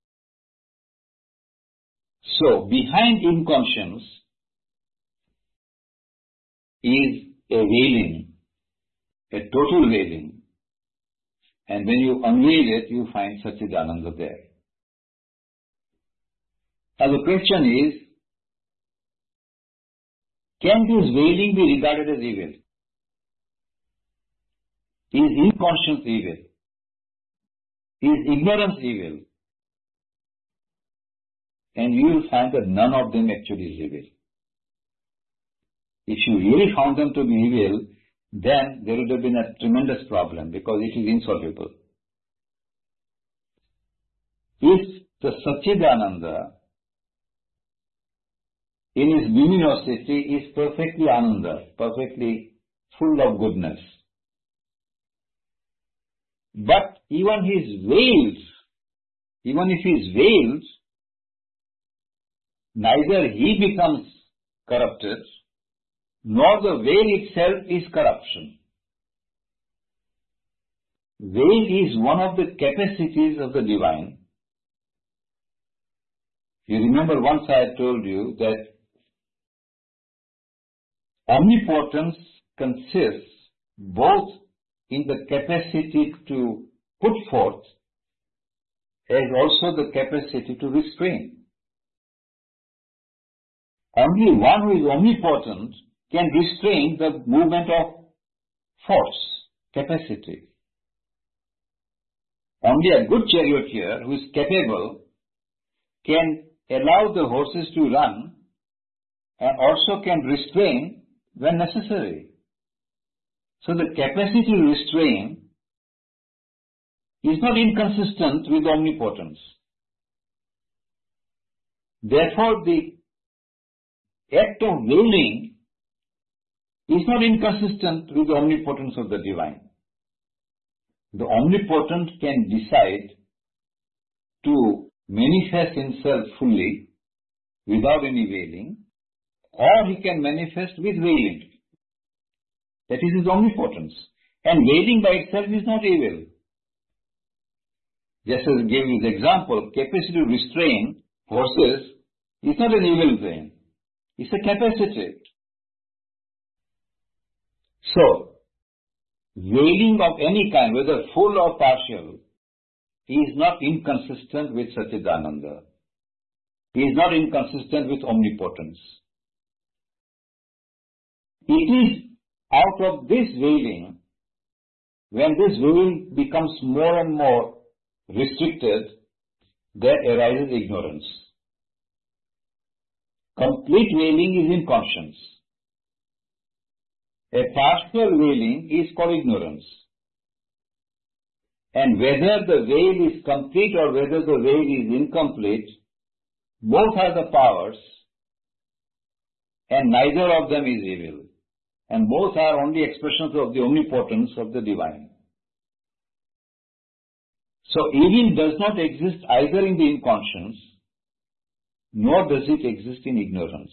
So, behind inconscience is a veiling, a total veiling. And when you unveil it, you find Satchidananda there. Now, the question is, can this veiling be regarded as evil? Is inconscience evil? Is ignorance evil? And you will find that none of them actually is evil. If you really found them to be evil, then there would have been a tremendous problem because it is insoluble. If the Satchidananda in his luminosity is perfectly Ananda, perfectly full of goodness, but even his veils, even if he is veiled, neither he becomes corrupted, nor the veil itself is corruption. Veil is one of the capacities of the divine. You remember once I had told you that omnipotence consists both in the capacity to put forth as also the capacity to restrain. Only one who is omnipotent can restrain the movement of force, capacity. Only a good charioteer who is capable can allow the horses to run and also can restrain when necessary. So the capacity to restrain is not inconsistent with omnipotence. Therefore, the act of veiling is not inconsistent with the omnipotence of the divine. The omnipotent can decide to manifest himself fully without any veiling, or he can manifest with veiling. That is his omnipotence. And veiling by itself is not evil. Just as I gave you the example, capacity to restrain horses is not an evil thing. It's a capacity. So, veiling of any kind, whether full or partial, is not inconsistent with Satchidananda. He is not inconsistent with omnipotence. It is out of this veiling, when this veil becomes more and more restricted, that arises ignorance. Complete veiling is inconscience. A partial veiling is called ignorance. And whether the veil is complete or whether the veil is incomplete, both have the powers, and neither of them is evil. And both are only expressions of the omnipotence of the divine. So evil does not exist either in the inconscience, nor does it exist in ignorance.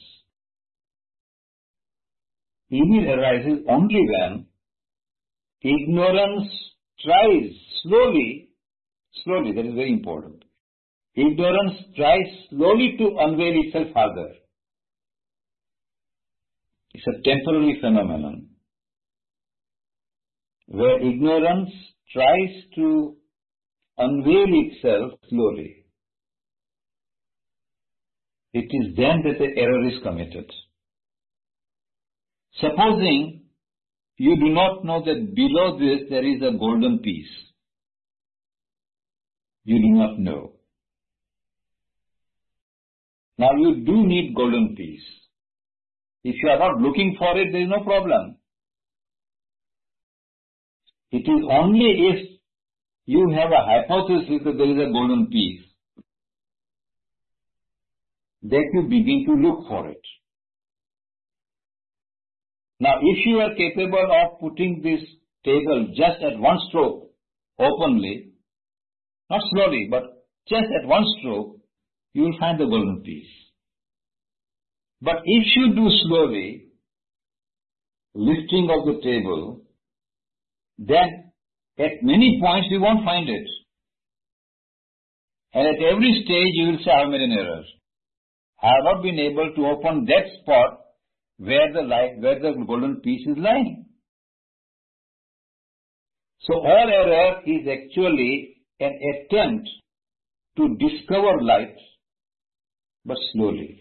Evil arises only when ignorance tries slowly, slowly, that is very important. Ignorance tries slowly to unveil itself further. It's a temporary phenomenon where ignorance tries to unveil itself slowly. It is then that the error is committed. Supposing you do not know that below this there is a golden piece. You do not know. Now you do need golden piece. If you are not looking for it, there is no problem. It is only if you have a hypothesis that there is a golden piece that you begin to look for it. Now, if you are capable of putting this table just at one stroke openly, Not slowly, but just at one stroke, you will find the golden piece. But if you do slowly, lifting of the table, then at many points you won't find it. And at every stage you will say, I have made an error. I have not been able to open that spot where the light, where the golden piece is lying. So all error is actually an attempt to discover light, but slowly.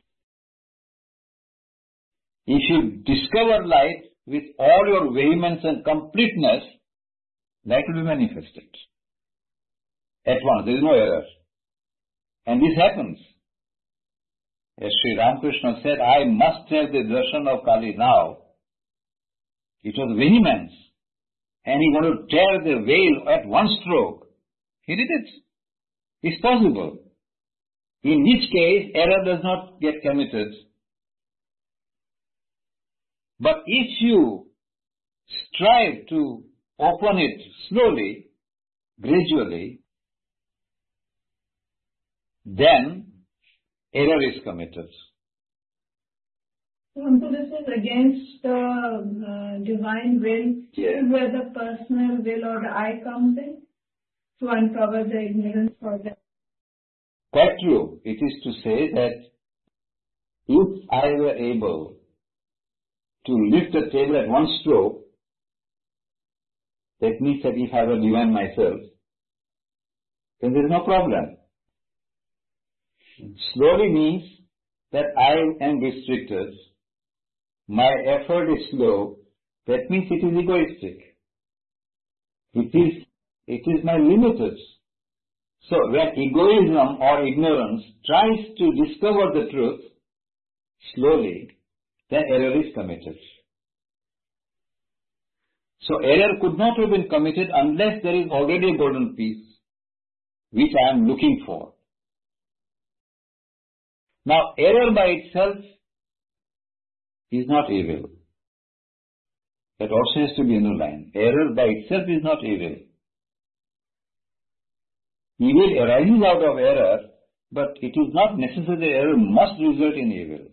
If you discover light with all your vehemence and completeness, light will be manifested. At once, there is no error. And this happens. As Sri Ramakrishna said, I must have the darshan of Kali now. It was vehemence. And he wanted to tear the veil at one stroke. He did it. It's possible. In which case, error does not get committed. But if you strive to open it slowly, gradually, then error is committed. So this is against the uh, divine will, Yes. where the personal will or the I comes in to uncover the ignorance for them. Quite true. It is to say that if I were able to lift the table at one stroke, that means that if I were divine myself, then there is no problem. Slowly means that I am restricted, my effort is slow, that means it is egoistic. It is, it is my limited. So when egoism or ignorance tries to discover the truth, slowly, then error is committed. So error could not have been committed unless there is already a golden piece, which I am looking for. Now, error by itself is not evil. That also has to be underlined. Error by itself is not evil. Evil arises out of error, but it is not necessary that error must result in evil.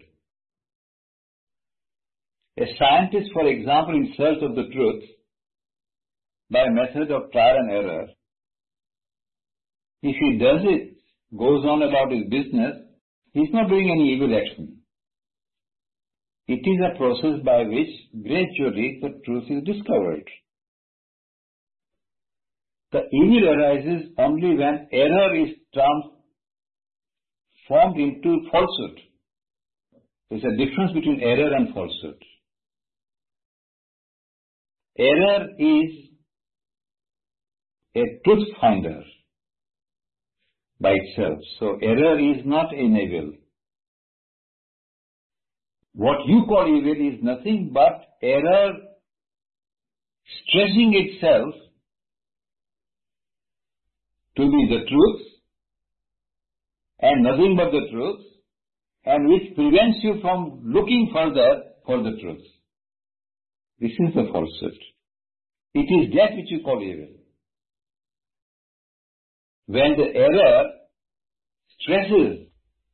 A scientist, for example, in search of the truth, by method of trial and error, if he does it, goes on about his business, he is not doing any evil action. It is a process by which gradually the truth is discovered. The evil arises only when error is transformed into falsehood. There is a difference between error and falsehood. Error is a truth finder by itself. So error is not an evil. What you call evil is nothing but error stressing itself to be the truth and nothing but the truth, and which prevents you from looking further for the truth. This is the falsehood. It is that which you call evil. When the error stresses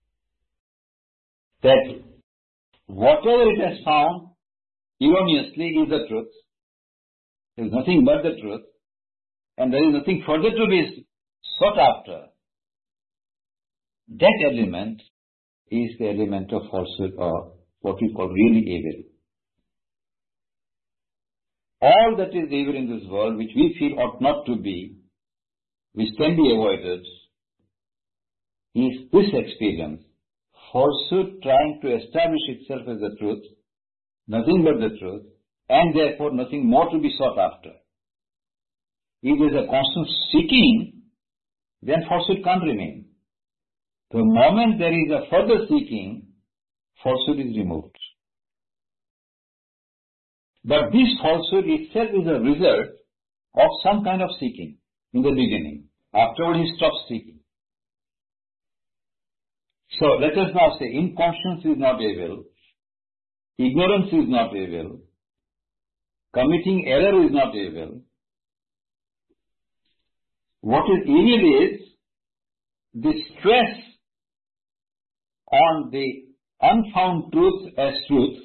that whatever it has found erroneously is the truth, there is nothing but the truth, and there is nothing further to be sought after, that element is the element of falsehood, or what we call really evil. All that is evil in this world, which we feel ought not to be, which can be avoided, is this experience. Falsehood trying to establish itself as the truth, nothing but the truth, and therefore nothing more to be sought after. If there is a constant seeking, then falsehood can't remain. The moment there is a further seeking, falsehood is removed. But this falsehood itself is a result of some kind of seeking in the beginning. Afterward, he stops seeking. So let us now say, inconscience is not evil, ignorance is not evil, committing error is not evil. What is evil is the stress on the unfound truth as truth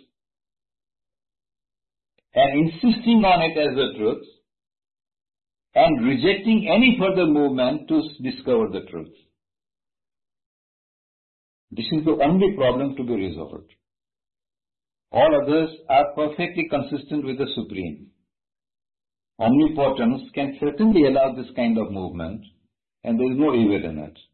and insisting on it as the truth and rejecting any further movement to discover the truth. This is the only problem to be resolved. All others are perfectly consistent with the Supreme. Omnipotence can certainly allow this kind of movement, and there is no evil in it.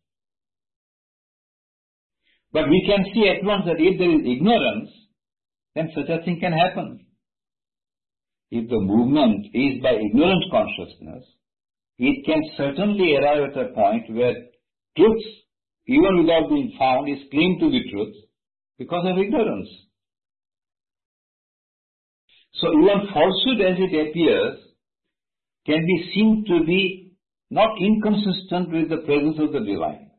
But we can see at once that if there is ignorance, then such a thing can happen. If the movement is by ignorant consciousness, it can certainly arrive at a point where truth, even without being found, is claimed to be truth because of ignorance. So even falsehood as it appears can be seen to be not inconsistent with the presence of the divine.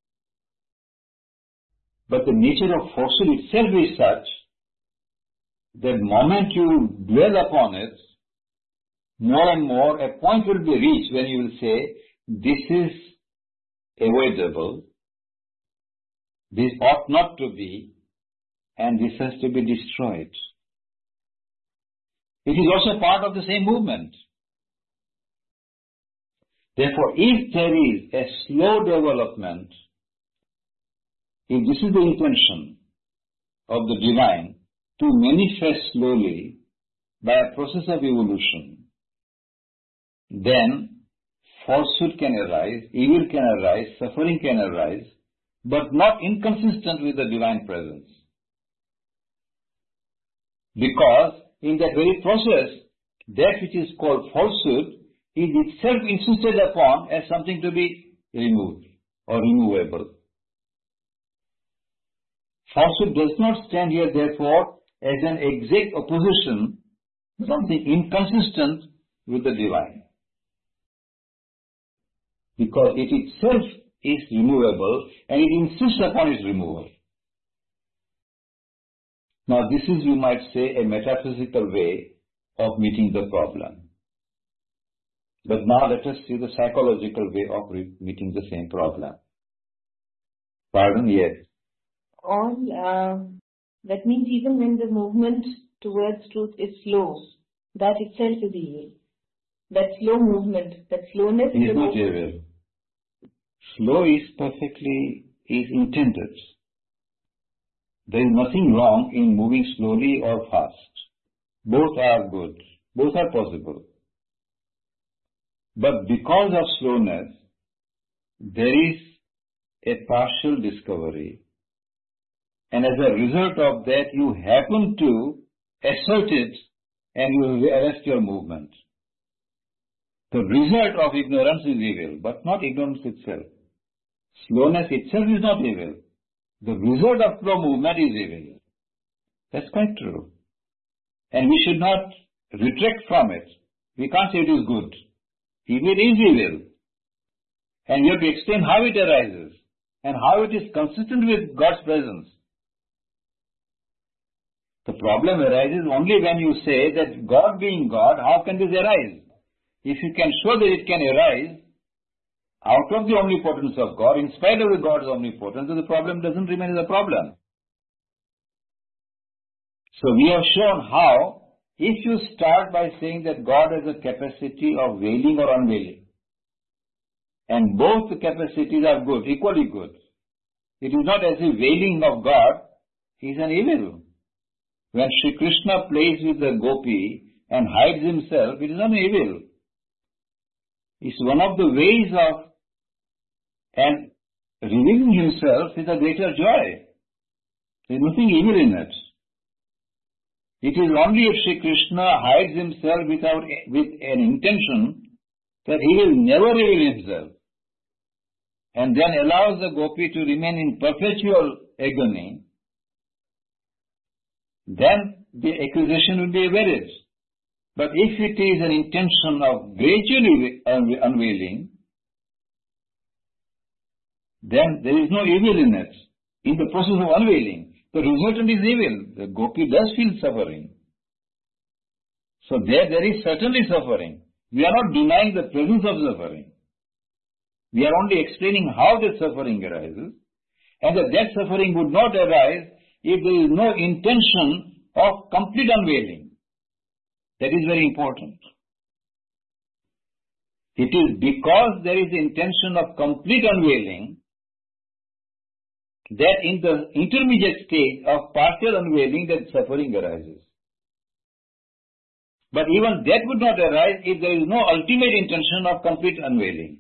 But the nature of falsehood itself is such that the moment you dwell upon it, more and more a point will be reached when you will say, this is avoidable, this ought not to be, and this has to be destroyed. It is also part of the same movement. Therefore, if there is a slow development, if this is the intention of the divine to manifest slowly by a process of evolution, then falsehood can arise, evil can arise, suffering can arise, but not inconsistent with the divine presence. Because in that very process, that which is called falsehood is itself insisted upon as something to be removed or removable. Falsehood does not stand here, therefore, as an exact opposition, something inconsistent with the divine. Because it itself is removable and it insists upon its removal. Now this is, you might say, a metaphysical way of meeting the problem. But now let us see the psychological way of meeting the same problem. Pardon? Yes. Or uh, that means even when the movement towards truth is slow, that itself is evil. That slow movement, that slowness is not evil. Slow is perfectly, is intended. There is nothing wrong in moving slowly or fast. Both are good. Both are possible. But because of slowness, there is a partial discovery. And as a result of that, you happen to assert it and you arrest your movement. The result of ignorance is evil, but not ignorance itself. Slowness itself is not evil. The result of slow movement is evil. That's quite true. And we should not retract from it. We can't say it is good. Evil is evil. And we have to explain how it arises and how it is consistent with God's presence. The problem arises only when you say that God being God, how can this arise? If you can show that it can arise out of the omnipotence of God, in spite of the God's omnipotence, then the problem doesn't remain as a problem. So we have shown how, if you start by saying that God has a capacity of veiling or unveiling, and both the capacities are good, equally good, it is not as if veiling of God is an evil. When Sri Krishna plays with the gopi and hides himself, it is not an evil. It's one of the ways of and revealing himself is a greater joy. There is nothing evil in it. It is only if Sri Krishna hides himself without with an intention that he will never reveal himself and then allows the gopi to remain in perpetual agony, then the accusation will be averted. But if it is an intention of gradually unveiling, then there is no evil in it. In the process of unveiling, the resultant is evil. The gopi does feel suffering. So there, there is certainly suffering. We are not denying the presence of suffering. We are only explaining how the suffering arises, and that that suffering would not arise if there is no intention of complete unveiling. That is very important. It is because there is the intention of complete unveiling that in the intermediate stage of partial unveiling that suffering arises. But even that would not arise if there is no ultimate intention of complete unveiling.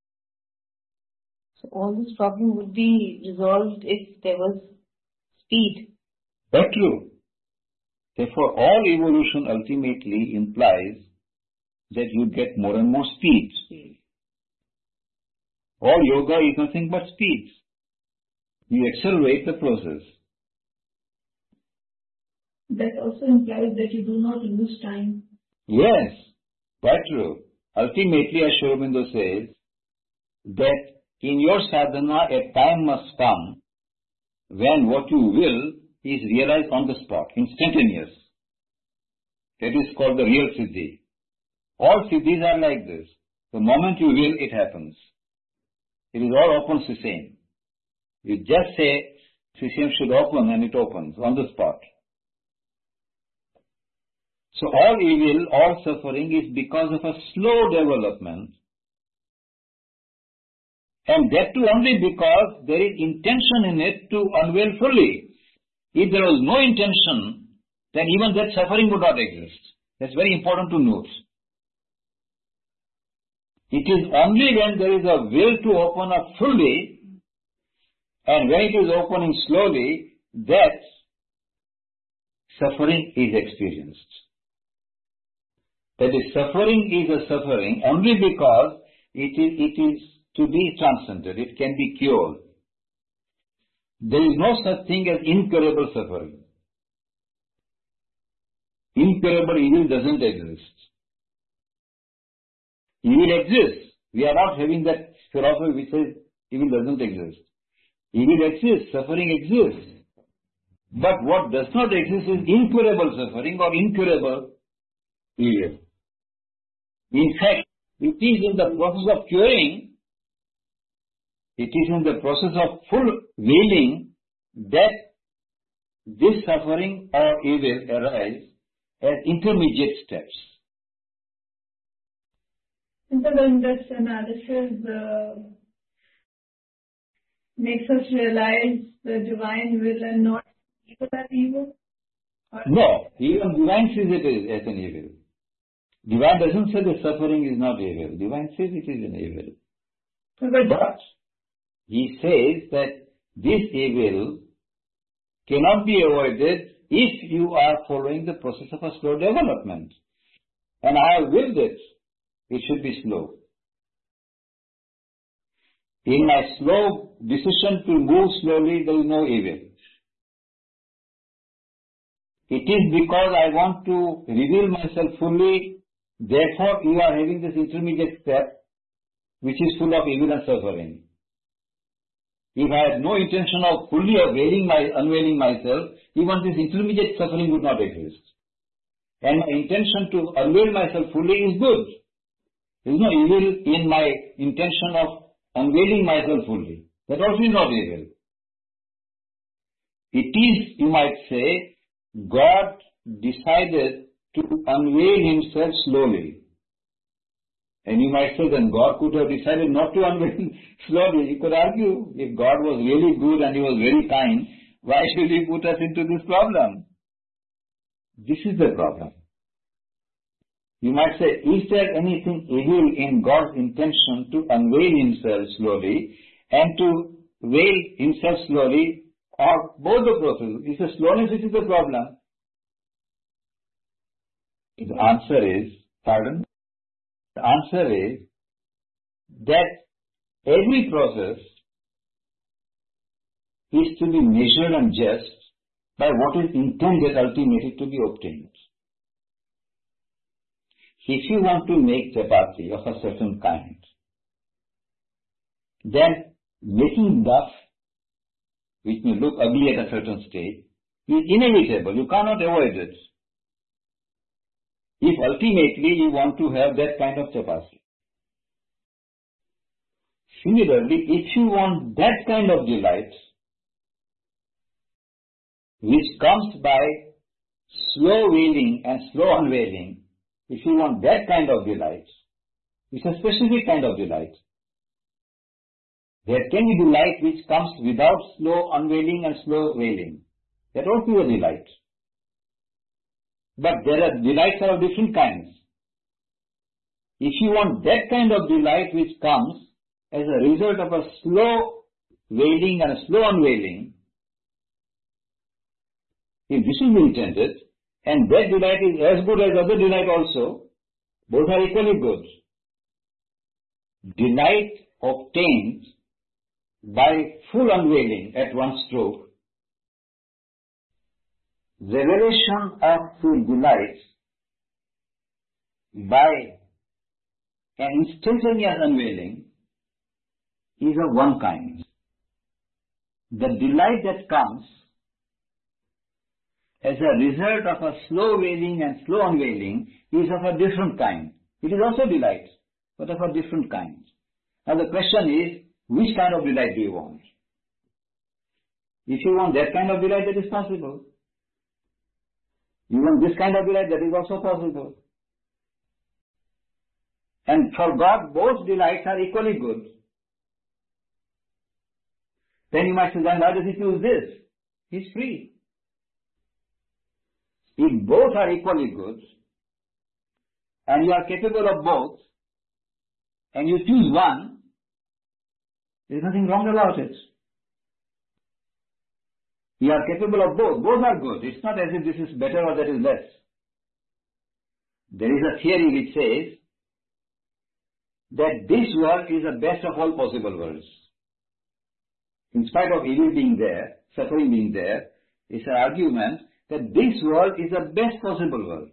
So all this problem would be resolved if there was speed. That's true. Therefore, all evolution ultimately implies that you get more and more speed. All yoga is nothing but speed. You accelerate the process. That also implies that you do not lose time. Yes, quite true. Ultimately, as Sri Aurobindo says, that in your sadhana a time must come when what you will is realized on the spot, instantaneous. That is called the real siddhi. All siddhis are like this. The moment you will, it happens. It is all open sesame. You just say, sesame should open, and it opens on the spot. So all evil, all suffering is because of a slow development. And that too only because there is intention in it to unveil fully. If there was no intention, then even that suffering would not exist. That's very important to note. It is only when there is a will to open up fully, and when it is opening slowly, that suffering is experienced. That is, suffering is a suffering only because it is, it is to be transcended. It can be cured. There is no such thing as incurable suffering. Incurable evil doesn't exist. Evil exists. We are not having that philosophy which says evil doesn't exist. Evil exists, suffering exists. But what does not exist is incurable suffering or incurable evil. In fact, it is in the process of curing, it is in the process of full veiling that this suffering or evil arise as intermediate steps. And so then this analysis uh, makes us realize the divine will and not evil as evil? Or No, even divine says it is as an evil. Divine doesn't say the suffering is not evil. Divine says it is an evil. But, But he says that this evil cannot be avoided if you are following the process of a slow development. And I have willed it. It should be slow. In my slow decision to move slowly, there is no evil. It is because I want to reveal myself fully, therefore you are having this intermediate step, which is full of evil and suffering. If I had no intention of fully availing my, unveiling myself, even this intermediate suffering would not exist. And my intention to unveil myself fully is good. There is no evil in my intention of unveiling myself fully. That also is not evil. It is, you might say, God decided to unveil himself slowly. And you might say then God could have decided not to unveil slowly. You could argue, if God was really good and he was very kind, why should he put us into this problem? This is the problem. You might say, is there anything evil in God's intention to unveil himself slowly and to veil himself slowly, or both the processes? It's the slowness which is the problem. The answer is, pardon? The answer is that every process is to be measured and judged by what is intended ultimately to be obtained. If you want to make chapati of a certain kind, then making duff, which may look ugly at a certain stage, is inevitable. You cannot avoid it. If ultimately you want to have that kind of chapati. Similarly, if you want that kind of delight, which comes by slow wailing and slow unveiling, if you want that kind of delight, it's a specific kind of delight. There can be delight which comes without slow unveiling and slow wailing. That also is a delight. But there are delights of different kinds. If you want that kind of delight which comes as a result of a slow wailing and a slow unveiling, if this is intended, and that delight is as good as other delight also, both are equally good. Delight obtained by full unveiling at one stroke, revelation of full delight by an instantaneous unveiling is of one kind. The delight that comes as a result of a slow wailing and slow unveiling is of a different kind. It is also delight, but of a different kind. Now the question is, which kind of delight do you want? If you want that kind of delight, that is possible. You want this kind of delight, that is also possible. And for God, both delights are equally good. Then you might say, then why does he choose this? He's free. If both are equally good, and you are capable of both, and you choose one, there is nothing wrong about it. You are capable of both. Both are good. It's not as if this is better or that is less. There is a theory which says that this world is the best of all possible worlds. In spite of evil being there, suffering being there, it's an argument that this world is the best possible world.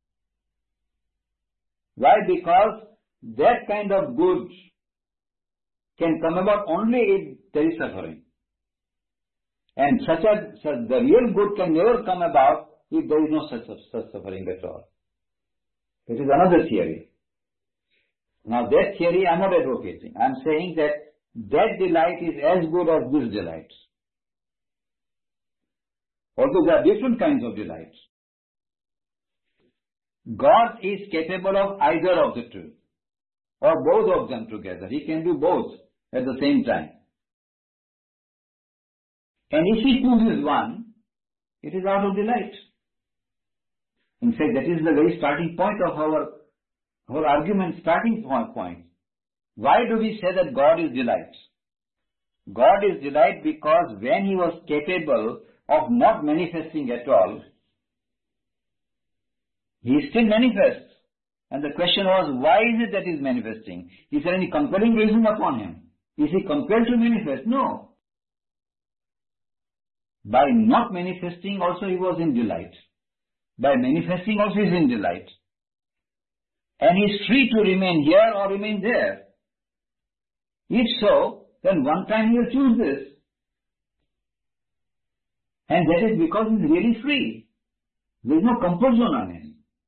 Why? Because that kind of good can come about only if there is suffering. And such a, such, the real good can never come about if there is no such, such suffering at all. This is another theory. Now that theory I am not advocating. I am saying that that delight is as good as this delight. Although there are different kinds of delights. God is capable of either of the two, or both of them together. He can do both at the same time. And if he chooses one, it is out of delight. In fact, that is the very starting point of our, our argument, starting point. Why do we say that God is delight? God is delight because when he was capable of not manifesting at all, he still manifests. And the question was, why is it that he is manifesting? Is there any compelling reason upon him? Is he compelled to manifest? No. By not manifesting also he was in delight. By manifesting also he is in delight. And he is free to remain here or remain there. If so, then one time he will choose this. And that is because he is really free. There is no compulsion on him.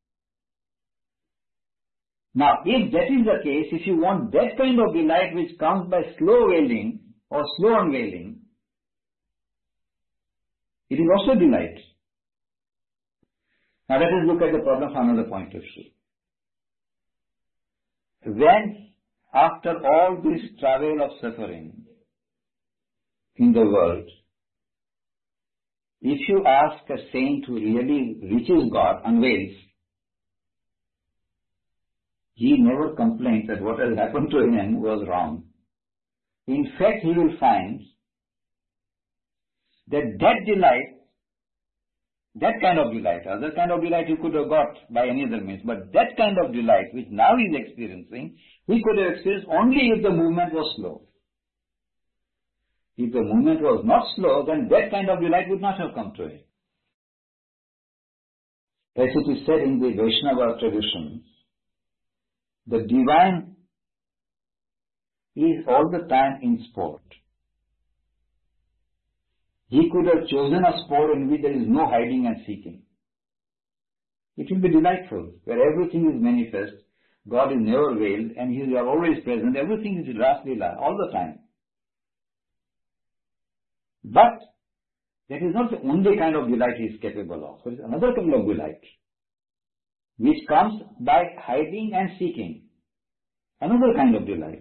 Now, if that is the case, if you want that kind of delight which comes by slow wailing or slow unveiling, it is also delight. Now let us look at the problem from another point of view. When, after all this travel of suffering in the world, if you ask a saint who really reaches God, unveils, he never complains that what has happened to him was wrong. In fact, he will find that that delight, that kind of delight, other kind of delight he could have got by any other means, but that kind of delight which now he is experiencing, he could have experienced only if the movement was slow. If the movement was not slow, then that kind of delight would not have come to him. As it is said in the Vaishnava tradition, the divine is all the time in sport. He could have chosen a sport in which there is no hiding and seeking. It will be delightful, where everything is manifest, God is never veiled and He is always present. Everything is Ras Leela all the time. But that is not the only kind of delight He is capable of. There is another kind of delight which comes by hiding and seeking. Another kind of delight.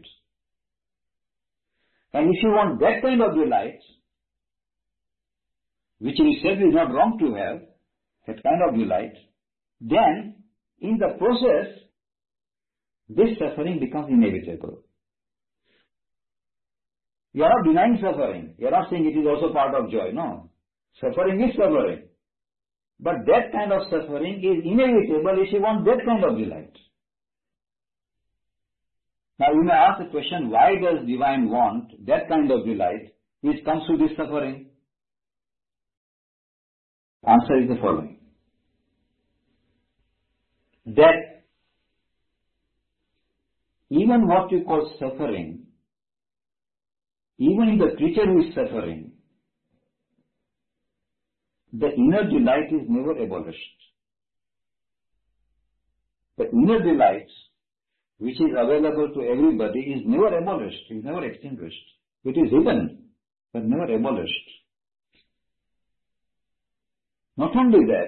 And if you want that kind of delight, which in itself is not wrong to have, that kind of delight, then in the process, this suffering becomes inevitable. You are not denying suffering. You are not saying it is also part of joy. No. Suffering is suffering. But that kind of suffering is inevitable if you want that kind of delight. Now you may ask the question, why does divine want that kind of delight which comes through this suffering? Answer is the following. That even what you call suffering, even in the creature who is suffering, the inner delight is never abolished. The inner delight which is available to everybody is never abolished, is never extinguished. It is hidden, but never abolished. Not only that,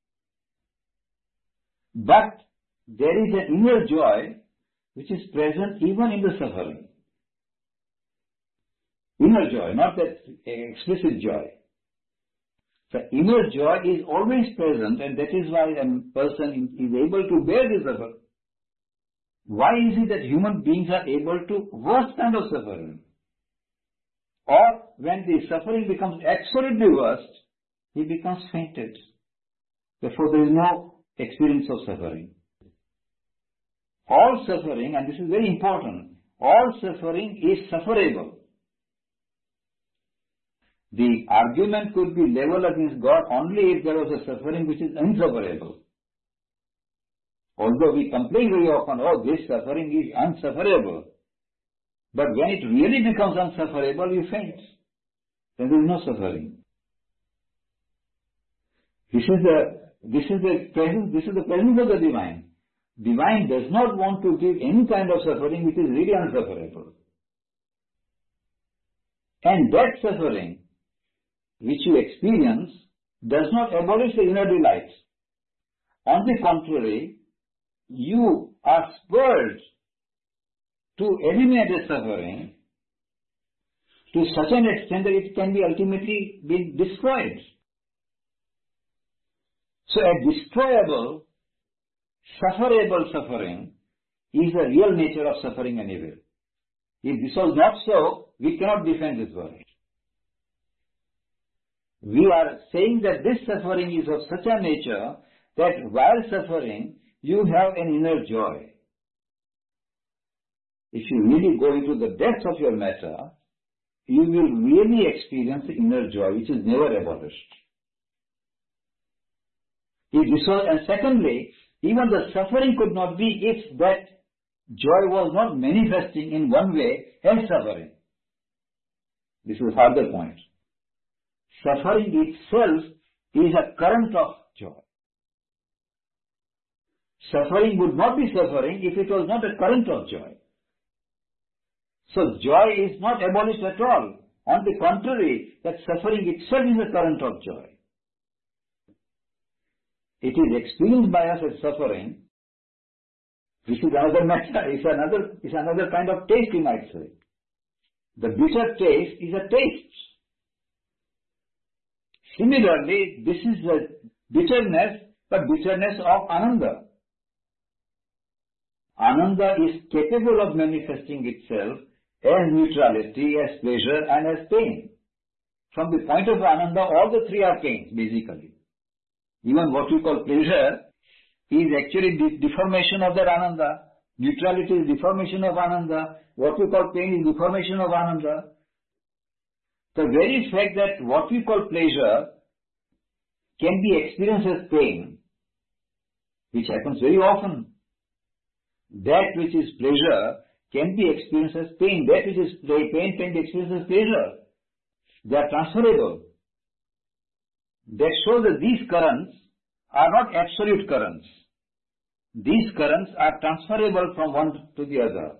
but there is an inner joy which is present even in the suffering. Inner joy, not that explicit joy. The inner joy is always present, and that is why a person is able to bear the suffering. Why is it that human beings are able to worst kind of suffering? Or when the suffering becomes absolutely worst, he becomes fainted. Therefore there is no experience of suffering. All suffering, and this is very important, all suffering is sufferable. The argument could be leveled against God only if there was a suffering which is unsufferable. Although we complain very often, oh, this suffering is unsufferable. But when it really becomes unsufferable, you faint. Then there is no suffering. This is the this is the presence this is the presence of the divine. Divine does not want to give any kind of suffering which is really unsufferable. And that suffering which you experience does not abolish the inner delight. On the contrary, you are spurred to eliminate the suffering to such an extent that it can be ultimately be destroyed. So a destroyable, sufferable suffering is the real nature of suffering anyway. If this was not so, we cannot defend this world. We are saying that this suffering is of such a nature that while suffering, you have an inner joy. If you really go into the depths of your matter, you will really experience the inner joy which is never abolished. If this was, and secondly, even the suffering could not be if that joy was not manifesting in one way as suffering. This is a further point. Suffering itself is a current of joy. Suffering would not be suffering if it was not a current of joy. So joy is not abolished at all. On the contrary, that suffering itself is a current of joy. It is experienced by us as suffering. This is another matter. It's another, it's another kind of taste, you might say. The bitter taste is a taste. Similarly, this is the bitterness, but bitterness of Ananda. Ananda is capable of manifesting itself as neutrality, as pleasure, and as pain. From the point of Ananda, all the three are pains, basically. Even what we call pleasure is actually the deformation of that Ananda. Neutrality is deformation of Ananda. What we call pain is deformation of Ananda. The very fact that what we call pleasure can be experienced as pain, which happens very often. That which is pleasure can be experienced as pain. That which is pain can be experienced as pleasure. They are transferable. That shows that these currents are not absolute currents. these currents are transferable from one to the other.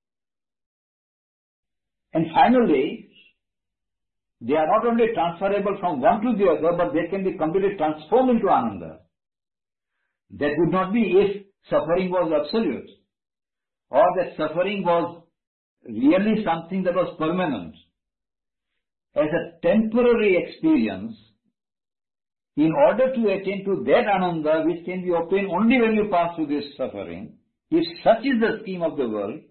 And finally, they are not only transferable from one to the other, but they can be completely transformed into Ananda. That would not be if suffering was absolute, or that suffering was really something that was permanent. As a temporary experience, in order to attain to that Ananda which can be obtained only when you pass through this suffering, if such is the scheme of the world,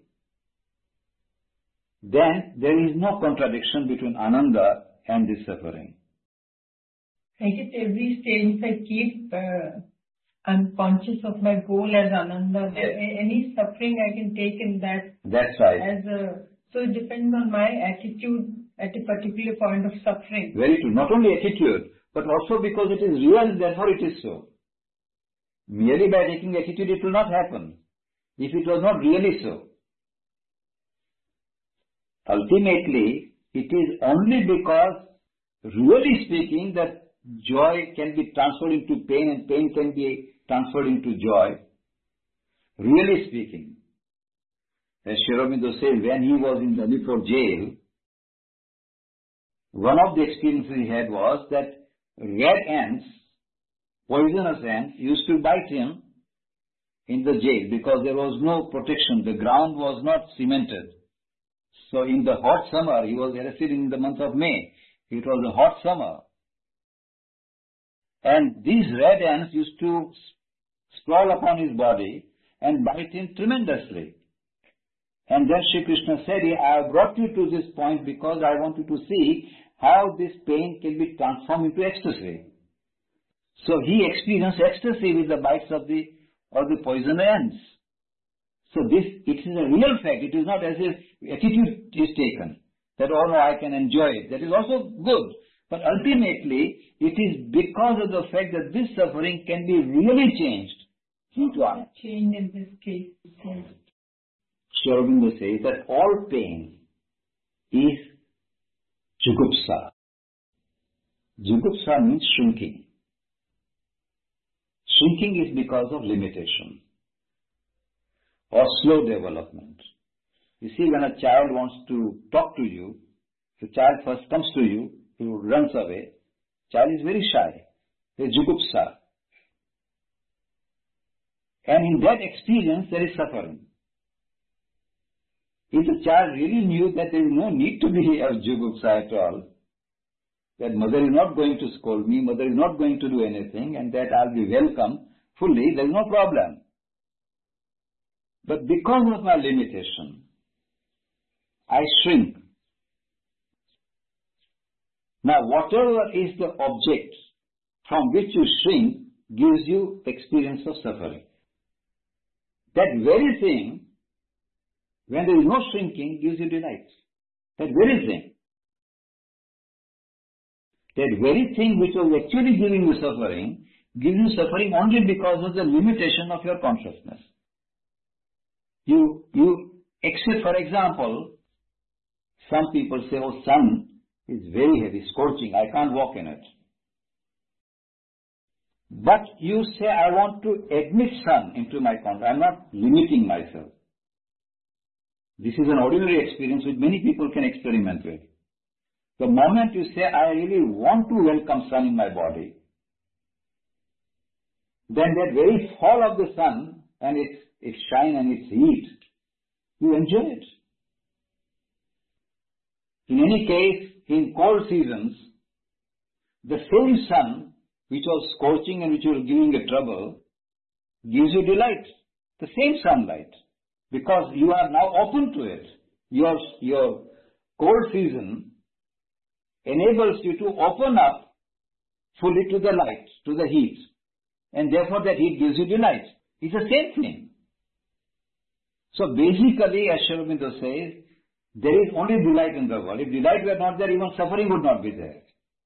then there is no contradiction between Ananda and this suffering. I guess every stage I keep uh, unconscious of my goal as Ananda. Yes. Any suffering I can take in that. That's right. As a, so it depends on my attitude at a particular point of suffering. Very true. Not only attitude, but also because it is real, therefore it is so. Merely by taking attitude it will not happen, if it was not really so. Ultimately, it is only because, really speaking, that joy can be transferred into pain and pain can be transferred into joy. Really speaking, as Sri Aurobindo says, when he was in the Alipore jail, one of the experiences he had was that red ants, poisonous ants, used to bite him in the jail because there was no protection. The ground was not cemented. So in the hot summer, he was arrested in the month of May. It was a hot summer. And these red ants used to sprawl upon his body and bite him tremendously. And then Sri Krishna said, I have brought you to this point because I want you to see how this pain can be transformed into ecstasy. So he experienced ecstasy with the bites of the, of the poison ants. So this, it is a real fact. It is not as if attitude is taken, that, oh no, I can enjoy it. That is also good. But ultimately, it is because of the fact that this suffering can be really changed into Ananda. Change in this case. Sri Aurobindo says that all pain is jugupsa. Jugupsa means shrinking. Shrinking is because of limitation or slow development. You see, when a child wants to talk to you, the child first comes to you, he runs away. Child is very shy. There is jugupsa. And in that experience, there is suffering. If the child really knew that there is no need to be a jugupsa at all, that mother is not going to scold me, mother is not going to do anything, and that I'll be welcome fully, there is no problem. But because of my limitation, I shrink. Now, whatever is the object from which you shrink gives you experience of suffering. That very thing, when there is no shrinking, gives you delight. That very thing. That very thing which was actually giving you suffering, gives you suffering only because of the limitation of your consciousness. You, you, except for example, some people say, oh, sun is very heavy, scorching, I can't walk in it. But you say, I want to admit sun into my consciousness. I am not limiting myself. This is an ordinary experience which many people can experiment with. The moment you say, I really want to welcome sun in my body, then that very fall of the sun and its, its shine and its heat, you enjoy it. In any case, in cold seasons, the same sun which was scorching and which was giving you trouble gives you delight. The same sunlight. Because you are now open to it. Your, your cold season enables you to open up fully to the light, to the heat. And therefore that heat gives you delight. It's the same thing. So basically, as Sri Aurobindo says, there is only delight in the world. If delight were not there, even suffering would not be there.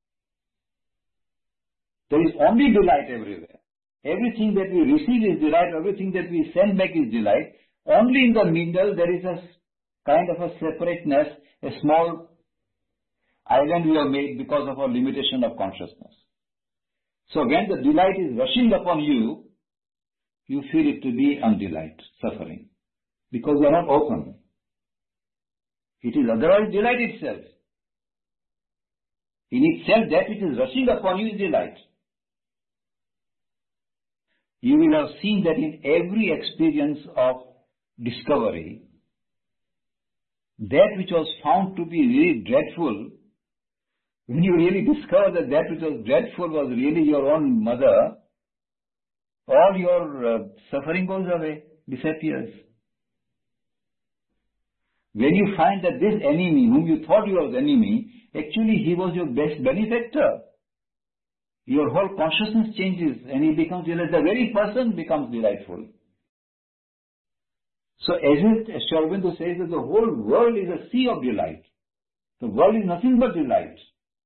There is only delight everywhere. Everything that we receive is delight, everything that we send back is delight. Only in the middle there is a kind of a separateness, a small island we have made because of our limitation of consciousness. So when the delight is rushing upon you, you feel it to be undelight, suffering, because you are not open. It is otherwise delight itself. In itself, that which is rushing upon you is delight. You will have seen that in every experience of discovery, that which was found to be really dreadful, when you really discover that that which was dreadful was really your own mother, all your uh, suffering goes away, disappears. When you find that this enemy, whom you thought you was enemy, actually he was your best benefactor, your whole consciousness changes and he becomes delight. The very person becomes delightful. So as it, as Sri Aurobindo says, that the whole world is a sea of delight. The world is nothing but delight.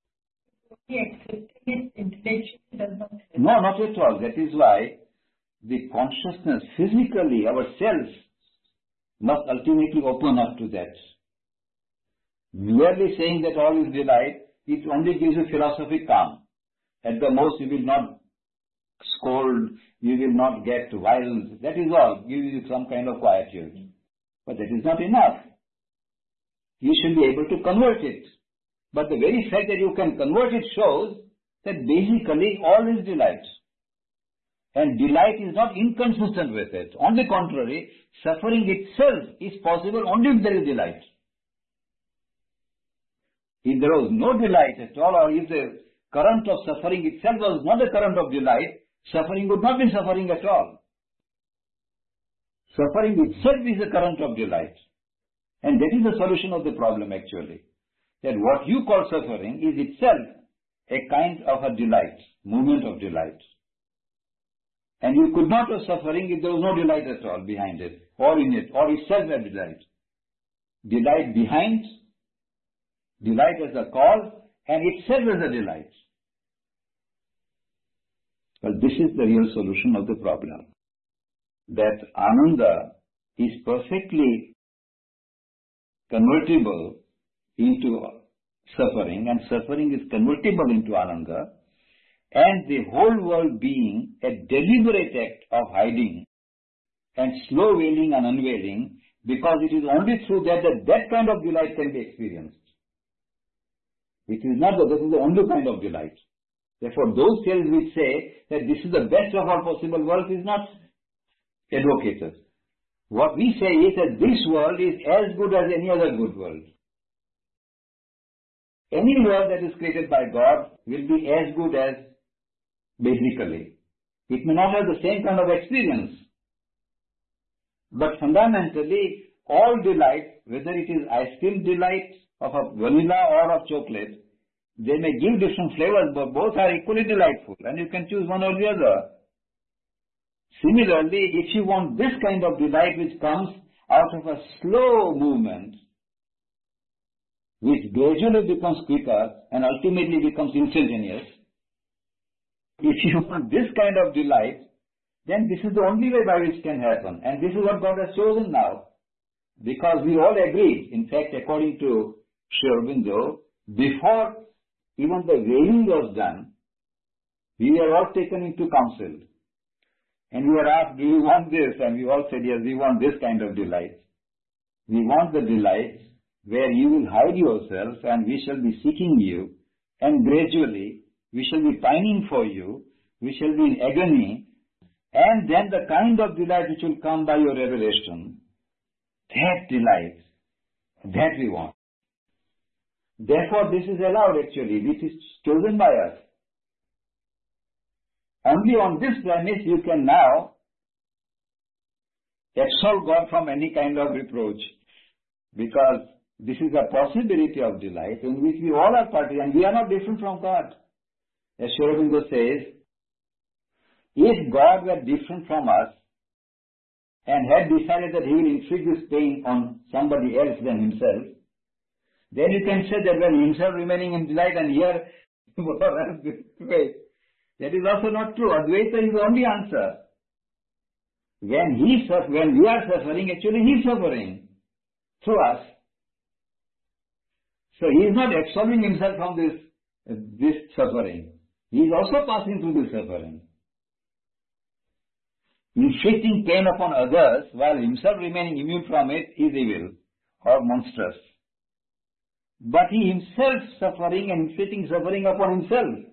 No, not at all. That is why the consciousness, physically, ourselves, must ultimately open up to that. Merely saying that all is delight, it only gives you philosophic calm. At the most, you will not scold, you will not get wild. That is all. Gives you some kind of quietude. But that is not enough. You should be able to convert it. But the very fact that you can convert it shows that basically all is delight. And delight is not inconsistent with it. On the contrary, suffering itself is possible only if there is delight. If there was no delight at all, or if the current of suffering itself was not a current of delight, suffering would not be suffering at all. Suffering itself is a current of delight. And that is the solution of the problem actually. That what you call suffering is itself a kind of a delight, movement of delight. And you could not have suffering if there was no delight at all behind it, or in it, or itself a delight. Delight behind, delight as a cause, and itself as a delight. Well, this is the real solution of the problem. That Ananda is perfectly convertible into suffering, and suffering is convertible into Ananda, and the whole world being a deliberate act of hiding and slow veiling and unveiling, because it is only through that that that kind of delight can be experienced. It is not that this is the only kind of delight. Therefore, those tales which say that this is the best of all possible worlds is not advocated. What we say is that this world is as good as any other good world. Any world that is created by God will be as good as, basically. It may not have the same kind of experience. But fundamentally, all delight, whether it is ice cream delight of a vanilla or of chocolate, they may give different flavors, but both are equally delightful, and you can choose one or the other. Similarly, if you want this kind of delight which comes out of a slow movement, which gradually becomes quicker and ultimately becomes instantaneous, if you want this kind of delight, then this is the only way by which it can happen. And this is what God has chosen now. Because we all agreed, in fact, according to Sri Aurobindo, before even the weighing was done, we were all taken into counsel. And we were asked, do you want this? And we all said, yes, we want this kind of delight. We want the delight where you will hide yourself and we shall be seeking you, and gradually we shall be pining for you, we shall be in agony, and then the kind of delight which will come by your revelation, that delight, that we want. Therefore this is allowed actually, this is chosen by us. Only on this premise you can now absolve God from any kind of reproach, because this is a possibility of delight in which we all are party, and we are not different from God. As Sri Aurobindo says, if God were different from us and had decided that he will inflict this pain on somebody else than himself, then you can say that when himself remaining in delight and here, wait, that is also not true. Advaita is the only answer. When he when we are suffering, actually he is suffering through us. So he is not absolving himself from this, this suffering. He is also passing through this suffering. inflicting pain upon others while himself remaining immune from it is evil or monstrous. But he himself suffering and inflicting suffering upon himself.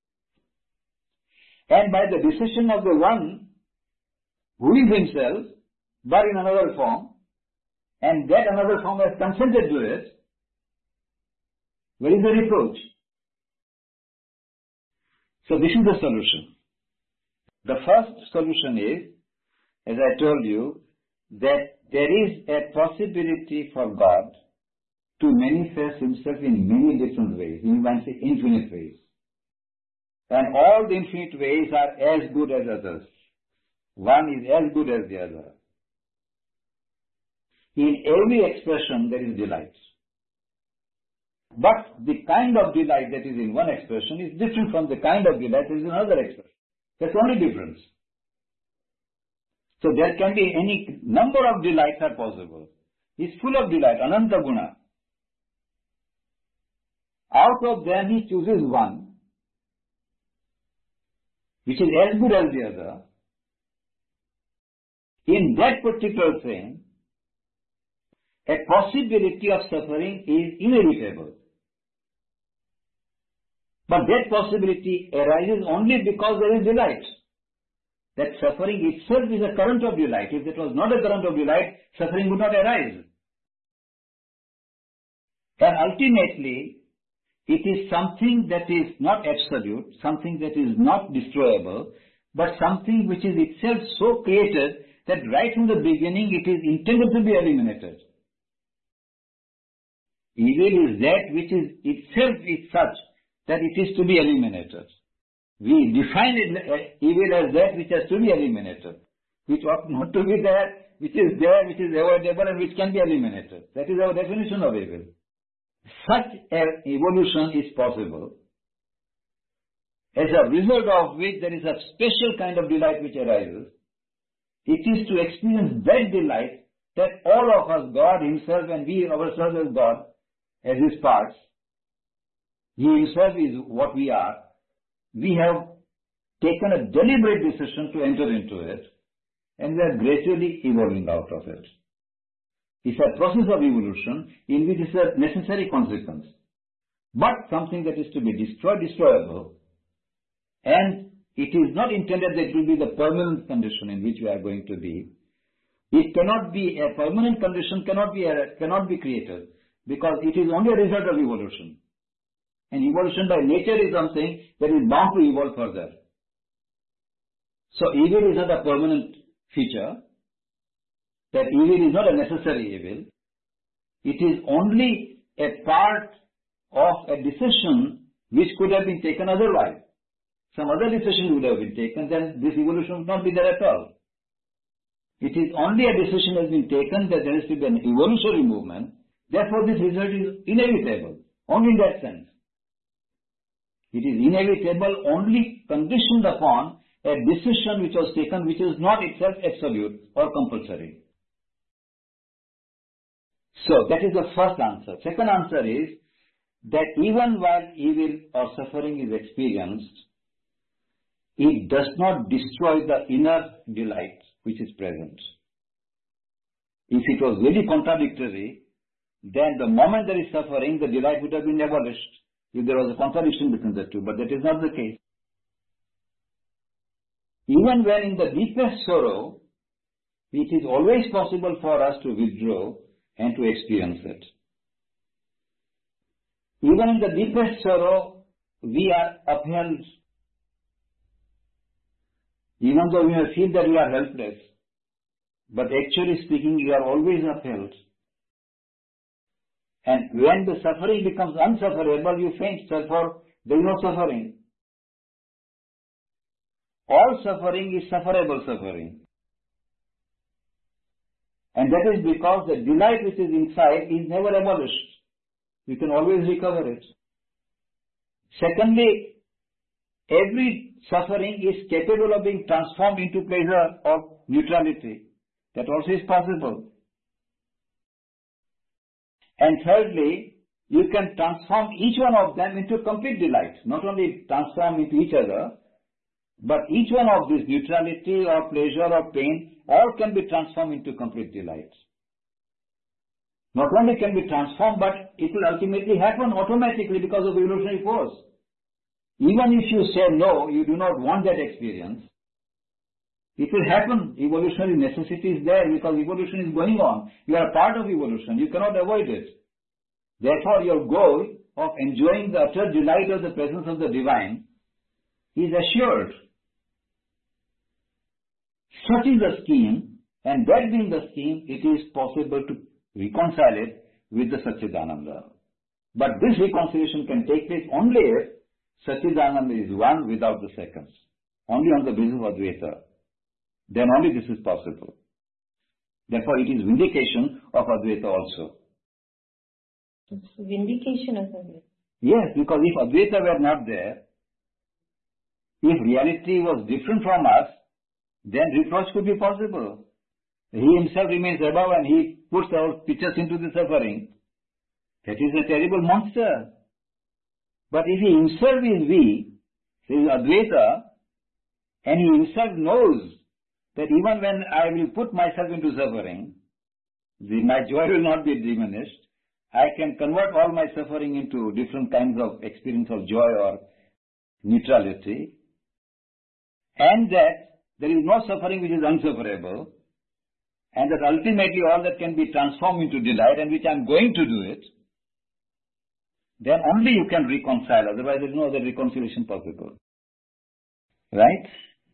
And by the decision of the one who is himself, but in another form, and that another form has consented to it, where is the reproach? So this is the solution. The first solution is, as I told you, that there is a possibility for God to manifest himself in many different ways, you might say infinite ways. And all the infinite ways are as good as others. One is as good as the other. In every expression there is delight. But the kind of delight that is in one expression is different from the kind of delight that is in another expression. That's the only difference. So there can be any number of delights are possible. He's full of delight, Ananta Guna. Out of them he chooses one, which is as good as the other. In that particular thing, a possibility of suffering is inevitable. But that possibility arises only because there is delight. That suffering itself is a current of delight. If it was not a current of delight, suffering would not arise. And ultimately, it is something that is not absolute, something that is not destroyable, but something which is itself so created that right from the beginning it is intended to be eliminated. Evil is that which is itself is such that it is to be eliminated. We define it, evil as that which has to be eliminated, which ought not to be there, which is there, which is avoidable and which can be eliminated. That is our definition of evil. Such an evolution is possible, as a result of which there is a special kind of delight which arises. It is to experience that delight that all of us, God himself and we ourselves as God, as his parts, he himself is what we are. We have taken a deliberate decision to enter into it, and we are gradually evolving out of it. It's a process of evolution in which it's a necessary consequence. But something that is to be destroyed, destroyable, and it is not intended that it will be the permanent condition in which we are going to be. It cannot be, a permanent condition cannot be, a, cannot be created, because it is only a result of evolution. And evolution by nature is something that is bound to evolve further. So evil is not a permanent feature, that evil is not a necessary evil. It is only a part of a decision which could have been taken otherwise. Some other decision would have been taken, then this evolution would not be there at all. It is only a decision has been taken that there has to be an evolutionary movement. Therefore, this result is inevitable, only in that sense. It is inevitable only conditioned upon a decision which was taken which is not itself absolute or compulsory. So, that is the first answer. Second answer is that even while evil or suffering is experienced, it does not destroy the inner delight which is present. If it was really contradictory, then the moment there is suffering, the delight would have been abolished, if there was a contradiction between the two, but that is not the case. Even when in the deepest sorrow, it is always possible for us to withdraw and to experience it. Even in the deepest sorrow, we are upheld. Even though we may feel that we are helpless, but actually speaking, we are always upheld. And when the suffering becomes unsufferable, you faint, therefore there is no suffering. All suffering is sufferable suffering. And that is because the delight which is inside is never abolished. You can always recover it. Secondly, every suffering is capable of being transformed into pleasure or neutrality. That also is possible. And thirdly, you can transform each one of them into complete delight. Not only transform into each other, But each one of these, neutrality or pleasure or pain, all can be transformed into complete delight. Not only can be transformed, but it will ultimately happen automatically because of evolutionary force. Even if you say no, you do not want that experience, it will happen. Evolutionary necessity is there because evolution is going on. You are a part of evolution. You cannot avoid it. Therefore, your goal of enjoying the utter delight of the presence of the divine is assured. Such is the scheme, and that being the scheme, it is possible to reconcile it with the Satchidananda. But this reconciliation can take place only if Satchidananda is one without the seconds. Only on the basis of Advaita. Then only this is possible. Therefore, it is vindication of Advaita also. It's vindication of Advaita. Yes, because if Advaita were not there, if reality was different from us, then reproach could be possible. He himself remains above and he puts our pitchers into the suffering. That is a terrible monster. But if he himself is we, he is Advaita, and he himself knows that even when I will put myself into suffering, the, my joy will not be diminished. I can convert all my suffering into different kinds of experience of joy or neutrality, and that there is no suffering which is unsufferable, and that ultimately all that can be transformed into delight, and which I am going to do it, then only you can reconcile. Otherwise, there is no other reconciliation possible. Right?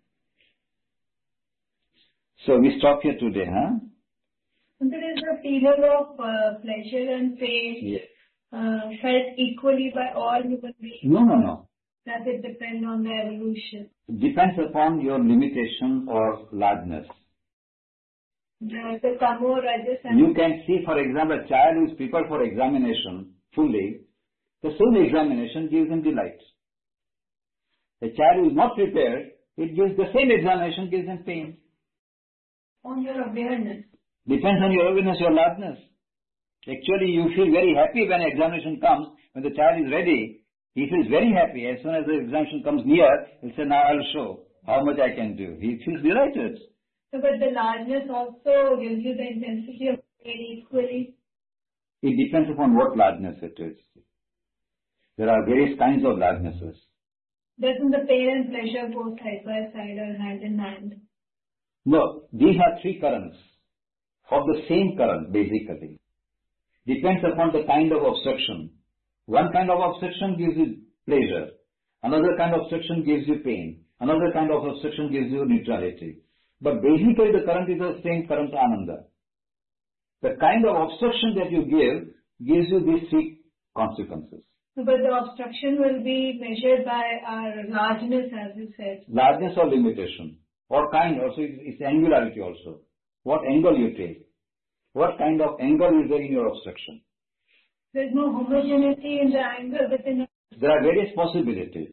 So we stop here today, huh? There is a feeling of uh, pleasure and pain Yes. uh, felt equally by all human beings. No, no, no. Does it depend on the evolution? It depends upon your limitation or largeness. The, the Tamo, Rajas and You can see, for example, a child who is prepared for examination fully, the same examination gives him delight. A child who is not prepared, it gives the same examination gives him pain. on your awareness. Depends on your awareness, your largeness. Actually, you feel very happy when examination comes. When the child is ready, he feels very happy. As soon as the examination comes near, he'll say, now I'll show how much I can do. He feels delighted. So, but the largeness also gives you the intensity of pain equally. It depends upon what largeness it is. There are various kinds of largenesses. Doesn't the pain and pleasure go side by side or hand in hand? No, these are three currents of the same current, basically. Depends upon the kind of obstruction. One kind of obstruction gives you pleasure. Another kind of obstruction gives you pain. Another kind of obstruction gives you neutrality. But basically the current is the same current, Ananda. The kind of obstruction that you give gives you these three consequences. So, but the obstruction will be measured by our largeness, as you said. Largeness or limitation. Or kind also, it's angularity also. What angle you take. What kind of angle is there in your obstruction. There is no homogeneity in the angle within. There are various possibilities.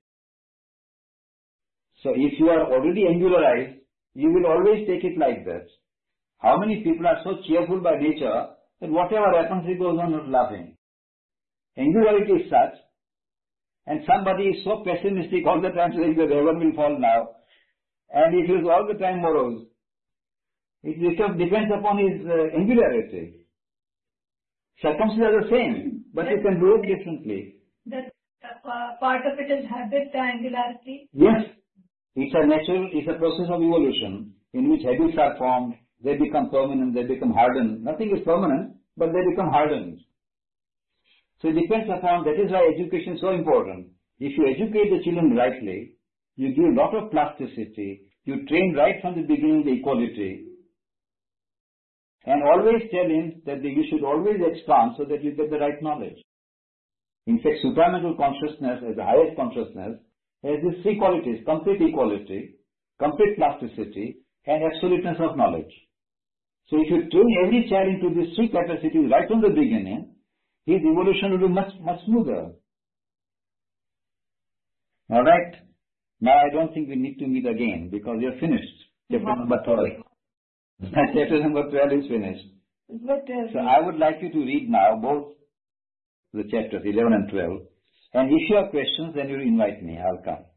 So if you are already angularized, you will always take it like that. How many people are so cheerful by nature that whatever happens, he goes on not laughing. Angularity is such, and somebody is so pessimistic all the time saying that heaven will fall now, and he feels all the time morose. It depends upon his uh, angularity. Circumstances are the same, but you can do it differently. That uh, part of it is habit, the angularity. Yes, it's a natural, it's a process of evolution in which habits are formed, they become permanent, they become hardened. Nothing is permanent, but they become hardened. So it depends upon, that is why education is so important. If you educate the children rightly, you give a lot of plasticity, you train right from the beginning the equality, and always tell him that you should always expand so that you get the right knowledge. In fact, supramental consciousness as the highest consciousness has these three qualities: complete equality, complete plasticity, and absoluteness of knowledge. So if you train every child into these three capacities right from the beginning, his evolution will be much, much smoother. Alright? Now I don't think we need to meet again because we are finished. Chapter number twelve. Chapter number twelve is finished. But, uh, So I would like you to read now both the chapters, eleven and twelve. And if you have questions, then you invite me. I'll come.